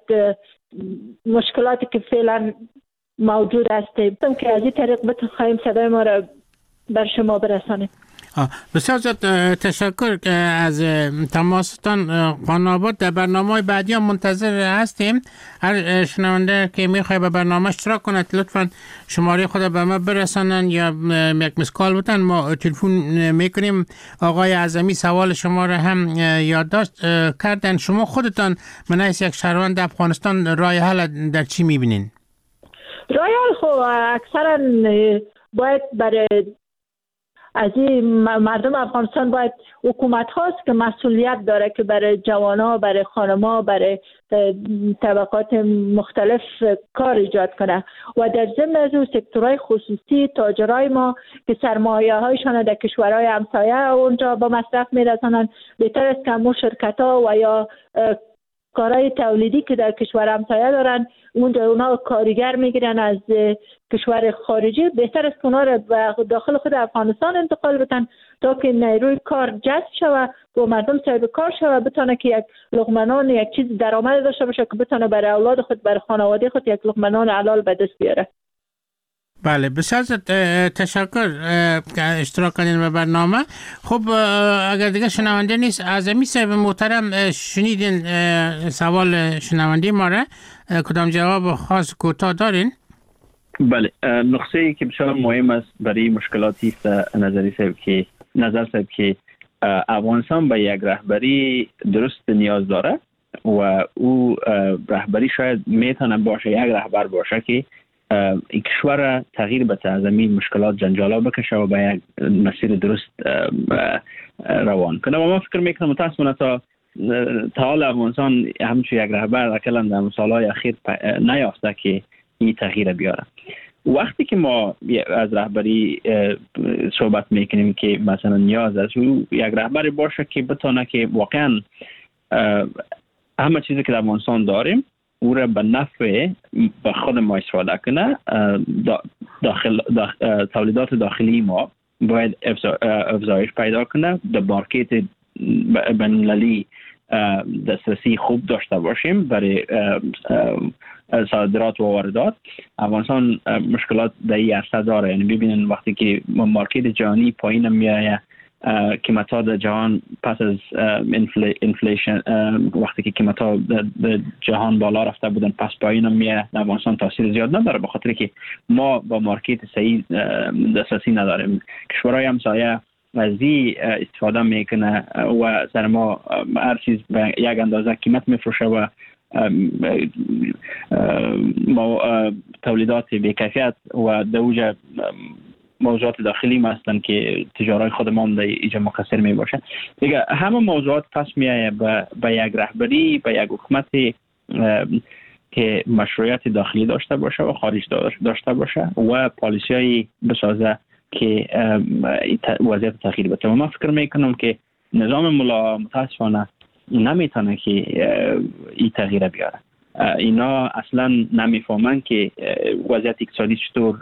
مشکلاتی که فعلا موجود است که از این طریق بتونیم صدای ما را بر شما برسانیم. بسیار زیاد تشکر از تماستان خانم آباد. در برنامه بعدی هم منتظر هستیم. هر شنونده که میخواه به برنامه اشتراک کند لطفا شماره خود به ما برسانن یا یک مسکال بودن، ما تلفن میکنیم. آقای اعظمی سوال شما را هم یادداشت کردن. شما خودتان من از یک شهروند افغانستان راه حل در چی میبینین؟ راه حل خب اکثرا باید برای از این مردم افغانستان باید حکومت هاست که مسئولیت داره که برای جوانا، برای خانما، برای طبقات مختلف کار ایجاد کنه و در ضمن از اون سکتورهای خصوصی تاجرای ما که سرمایه هایشان در کشورهای همسایه اونجا با مصرف میرسانند، بهتر است که همون شرکت ها و یا کارهای تولیدی که در کشور همسایه دارن اونجا اونا کارگر میگیرن از کشور خارجی، بهتر است که اونا رو داخل خود افغانستان انتقال بدن تا که نیروی کار جذب شود و مردم صاحب کار شود، بتونه که یک لقمه نان یک چیز درآمد داشته باشه که بتونه برای اولاد خود برای خانواده خود یک لقمه نان حلال به دست بیاره. بله بسیار تشکر که اشتراک کردین به برنامه. خب اگر دیگه شنونده نیست، اعظمی صاحب محترم شنیدین سوال شنونده ما را، کدام جواب خاص کوتاه دارین؟ بله نقطه ای که بسیار مهم است برای مشکلاتی است نظری صاحب که نظر صاحب که افغانستان به یک رهبری درست نیاز داره و او رهبری شاید میتونه باشه یک رهبر باشه که این کشور تغییر بده از این مشکلات جنجالا بکشه و به یک مسیر درست روان کنه. و من فکر میکنم متاسفانه تا تا حال افغانستان همچون یک رهبر اکلا در سالهای اخیر نیافته که این تغییر بیاره. وقتی که ما از رهبری صحبت میکنیم که مثلا نیاز است او یک رهبری باشه که بتونه که واقعا همه چیزی که در افغانستان داریم او را به نفع به خود ما استفاده کنه. داخل داخل تولیدات داخلی ما باید افزایش پیدا کنه، در مارکت بین‌المللی دسترسی خوب داشته باشیم برای صادرات و واردات. افغانستان مشکلات در این عرصه داره، یعنی ببینن وقتی که مارکت جهانی پایین میایه، قیمت‌ها در جهان پس از انفلیشن وقتی که قیمت‌ها در جهان بالا رفته بودن پس پایین میایه، افغانستان تاثیر زیاد نداره به خاطر که ما با مارکت صحیح دسترسی نداریم. کشورهای همسایه از این استفاده میکنه و سر ما هر چیز به یک اندازه قیمت میفروشه و ما تولیدات بی‌کیفیت و دوجه موضوعات داخلی ما هستن که تجارت خود ما هم در اینجا مقصر می باشه. دیگه همه موضوعات پس میایه به با یک رهبری، به یک حکومت که مشروعیت داخلی داشته باشه و خارج داشته باشه و پالیسی های بسازه که وضعیت تغییر بده. و من فکر میکنم که نظام ملا متاسفانه نمیتونه که این تغییر بیاره. اینا اصلا نمیفهمن که وضعیت اقتصادی چطور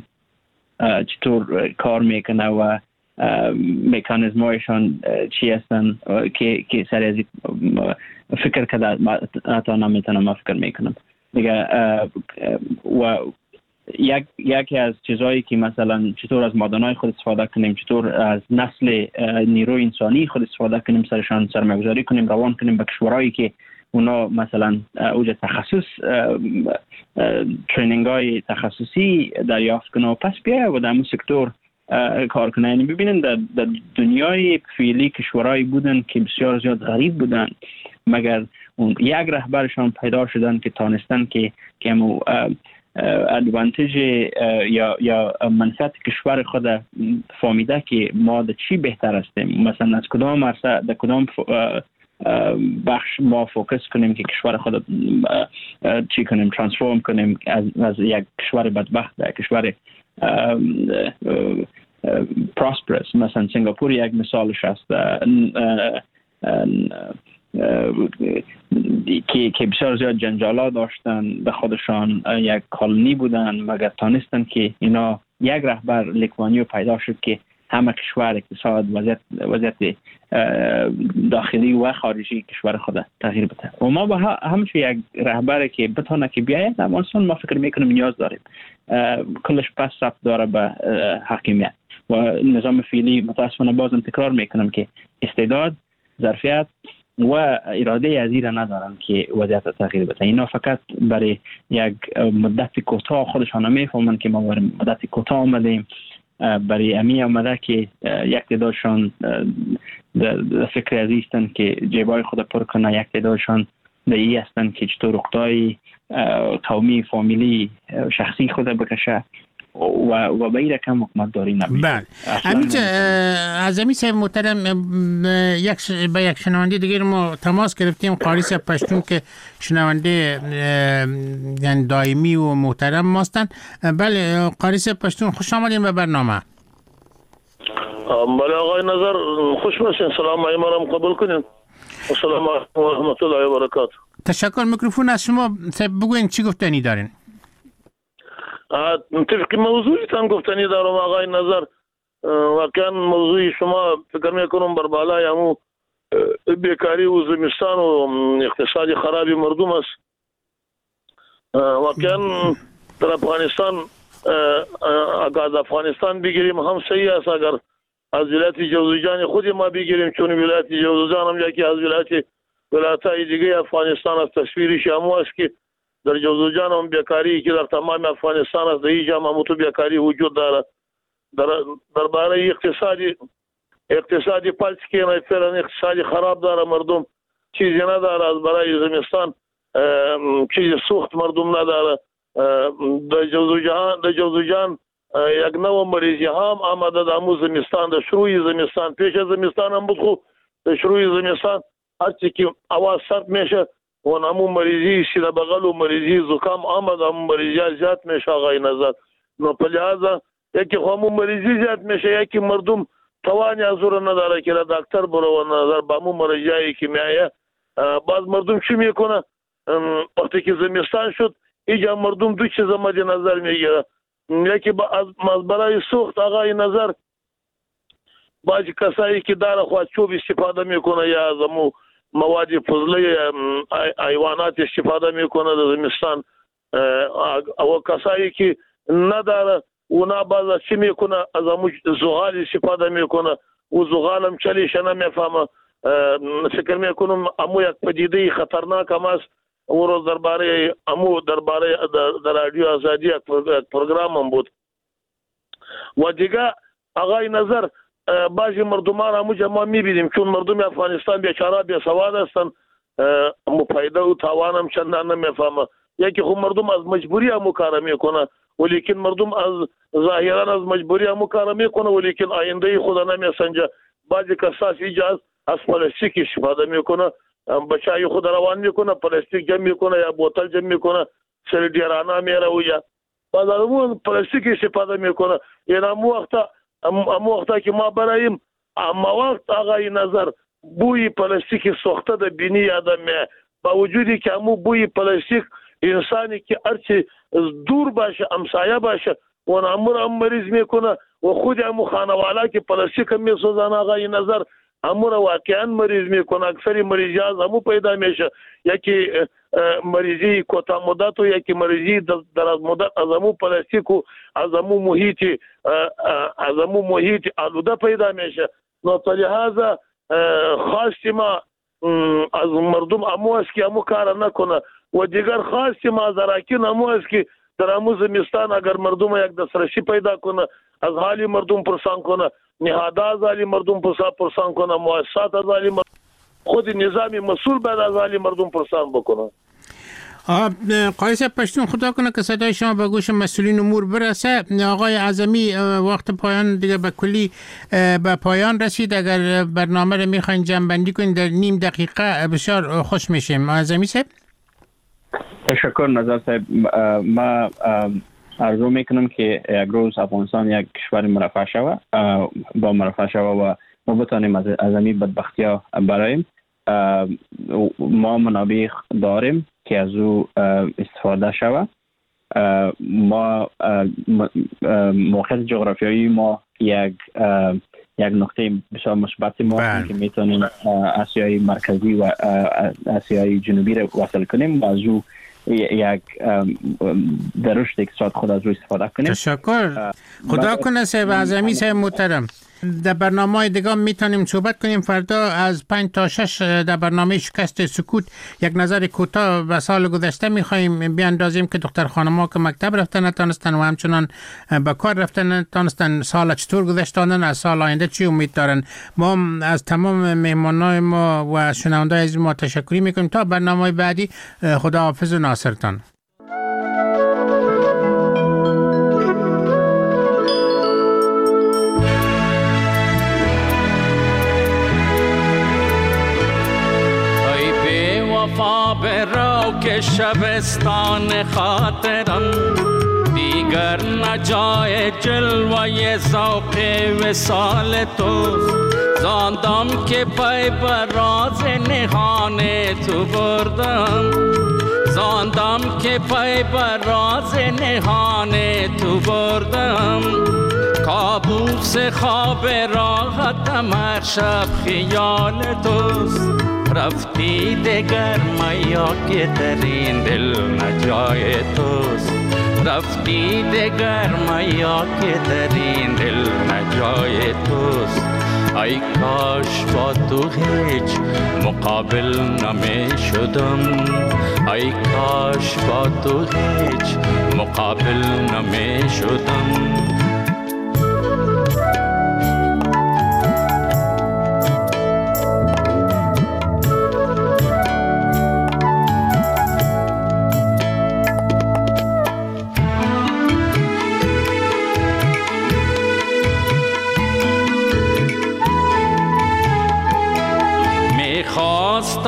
چطور کار میکنه و مکانیزمایشان چی هستن که که سر از فکر کرده تا نمیتونم من فکر میکنم دیگه. و یک یکی از چیزایی که مثلا چطور از مادنای خود استفاده کنیم، چطور از نسل نیروی انسانی خود استفاده کنیم، سرشان سرمایه‌گذاری کنیم، روان کنیم به کشورهایی که اونا مثلا اوج تخصص ترینینگ های تخصصی دریافت کنه و پس بیایه و در اون سکتور کار کنه. یعنی ببینن در, در دنیای فعلی کشورهایی بودن که بسیار زیاد غریب بودن، مگر اون یک رهبرشان پیدا شدن که تانستن که که همو ادوانتیج یا یا منفعت کشور خود فهمیده که ما در چی بهتر هستیم، مثلا از کدام عرصه در کدام بخش ما فوکس کنیم که کشور خود چی کنیم، ترانسفورم کنیم از, از یک کشور بدبخت به کشور پراسپرس. مثلا سنگاپور یک مثالش است که که بسیار زیاد جنجالا داشتن به خودشان، یک کالونی بودن، مگر تانستن که اینا یک رهبر لیکوانیو پیدا شد که همه کشور اقتصاد وضعیت وضعیت داخلی و خارجی کشور خود تغییر بده. و ما با همچون یک رهبر که بتونه که بیاید افغانستان ما فکر میکنم نیاز داریم. کلش پس ثبت داره به حاکمیت و نظام فعلی متاسفانه بازم تکرار میکنم که استعداد، ظرفیت و اراده عزیزی ندارن که وضعیت تغییر بده. اینا فقط برای یک مدت کوتاه خودشان میفهمن که ما برای مدت کوتاه آمدیم، برای امی آمده که یک تعدادشان در فکر عزیزتن که جیبای خود پر کنه، یک تعدادشان در ای هستن که چطور اقتای قومی، فامیلی، شخصی خود بکشه و و به این رقم حکومت داری نبید. بله. امیج از امی صاحب محترم یک با یک شنونده دیگر ما تماس گرفتیم، قاری صاحب پشتون که شنونده یعنی دائمی و محترم ماستن. بله قاری صاحب پشتون خوش آمدین به برنامه. بله آقای نظر خوش باشین، سلام علیکم ما قبول کنین. السلام علیکم و رحمت الله و برکاته. تشکر. میکروفون از شما. بگوین چی گفتنی دارین؟ طبق موضوعی تان گفتنی دارم آقای نظر. واقعا موضوعی شما فکر میکنم بر بالای همو بیکاری و زمستان و اقتصادی خرابی مردم است. واقعا در افغانستان اگر از افغانستان بگیریم هم صحیح است، اگر از ولایت جوزجان خود ما بگیریم، چون ولایت جوزجان هم یکی از ولایت ولایت‌های دیگه افغانستان است. تصویرش هم است که در جوزجان هم بیکاری که در تمام افغانستان است، در اینجا هم تو بیکاری وجود داره. در درباره اقتصادی اقتصادی پلس که فعلا اقتصادی خراب داره، مردم چیزی نداره، از برای زمستان چیز سوخت مردم نداره. در جوزجان در جوزجان یک نوع مریضی هم آمده در مو زمستان، در شروع زمستان، پیش از زمستان هم بود خوب، در شروع زمستان هرچی که آواز سرد میشه و همون مریضی سینه بغل و مریضی زکام آمده، همون مریضی زیاد میشه آقای نظر. نو په لحاظه یکی همون مریضی زیاد میشه، یکی مردم توانی از او نداره که دکتر برو نظر با همون مریضی که میایه. بعض مردم چی میکنه وقتی که زمستان شد اینجا مردم دو چیز مد نظر میگیره، یکی از برای سوخت آقای نظر بعضی کسایی که داره خواهد چوب استفاده میکنه یا از امو مواد فضله حیوانات استفاده میکنه در زمستان. او کسایی که نداره اونا بعضا چی میکنه از امو زغال استفاده میکنه و زغال هم چلیش نمیفهمه، فکر میکنم امو یک پدیده خطرناک هم است. او روز درباره امو درباره در رادیو آزادی یک پروگرام هم بود و دیگه آقای نظر بعضی مردمان همونجا ما میبینیم چون مردم افغانستان بیچاره بیسواد هستن، مفایده و تاوان هم چندان نمیفهمه. یکی خب مردم از مجبوری همو کار میکنه ولیکن مردم از ظاهرا از مجبوری همو کار میکنه ولیکن آینده خدا نمیسنجه. بعضی کساس ایجاز از پلاستیک استفاده میکنه، بچای خود روان میکنه، پلاستیک جمع میکنه یا بوتل جمع میکنه، سر دیرانا میره و یا بعد همون پلاستیک استفاده میکنه. یعنی امو وقتا امو وقتا که ما برایم اما وقت آقای نظر بوی پلاستیک سوخته ده بینی آدم میه، با وجودی که امو بوی پلاستیک انسانی که هرچی دور باشه امسایه باشه و امور هم مریض میکنه و خود امو خانوالا که پلاستیک هم میسوزن آقای نظر همون واقعا مریض میکنه. اکثری مریضی از همون پیدا میشه، یکی مریضی کوتاه مدت و یکی مریضی دراز مدت از همون پلاستیک و از همون محیط از همون محیط آلوده پیدا میشه. نو په لحاظه خاصی ما از مردم امو است که امو کار نکنه و دیگر خاصی ما زراکین امو است که در امو زمستان اگر مردم یک دسترسی پیدا کنه از حالی مردم پرسان کنه، نهادها از حالی مردم پرسان کنه، مؤسسات از حالی مردم، خود نظامی مسئول باید از حالی مردم پرسان بکنه. قایص پشتون خدا کنه که صدای شما به گوش مسئولین امور برسه. آقای اعظمی وقت پایان دیگه به کلی به پایان رسید، اگر برنامه رو میخواین جمع بندی کنین در نیم دقیقه بسیار خوش میشیم. اعظمی صاحب تشکر نظر صاحب. ما آرزو میکنم که یک روز افغانستان یک کشور مرفع شود، با مرفع شود و ما بتانیم از امی بدبختی ها براییم. ما منابع داریم که از او استفاده شود. ما موقعیت جغرافیایی ما یک یک نقطه بسیار مثبت ما که میتونیم آسیای مرکزی و آسیای جنوبی رو وصل کنیم و از او یک در رشد اقتصاد خود از روی استفاده کنیم. تشکر. خدا کنه صاحب اعظمی صاحب محترم. در برنامه دیگه میتونیم صحبت کنیم. فردا از پنج تا شش در برنامه شکست سکوت یک نظر کوتاه به سال گذشته میخوایم بیاندازیم که دختر خانم‌ها که مکتب رفتن نتونستن و همچنان به کار رفتن نتونستن، سال چطور گذشتانن، از سال آینده چی امید دارن. ما از تمام مهمانای ما و شنوندای عزیز ما تشکری میکنیم. تا برنامه بعدی خداحافظ و ناصرتان. برو که شبستان خاطرم دیگر نجای جلوه ذوق وصال تو، زاندم که پای بر راز نهان تو بردم، زاندم که پای بر راز نهان تو بردم، کابوس خواب راحتم هر شب خیال توست، رفتی دگر میا که در این دل نجای توست، رفتی دگر میا که در این دل نجای توست. ای کاش با تو هیچ مقابل نمی شدم، ای کاش با تو هیچ مقابل نمی شدم.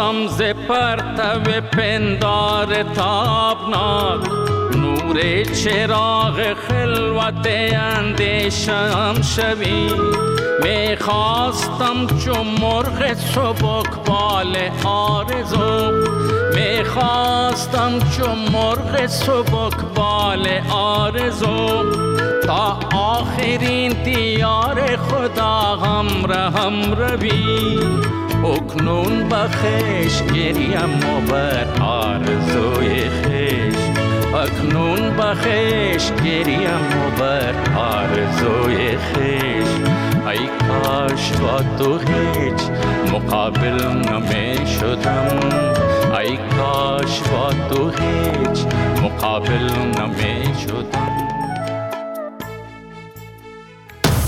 خواستم ز پرتو پندار تابناک نور چراغ خلوت اندیشم شوی. می خواستم چو مرغ سبکبال آرزو، می خواستم چو مرغ سبکبال آرزو تا آخرین دیار خدا همراهم روی. اکنون بخش گریم و بر آرزوی خیش، اکنون بخش گریم و بر آرزوی خیش. ای کاش با تو هیچ مقابل نمی شدم، ای کاش با تو هیچ مقابل نمی شدم.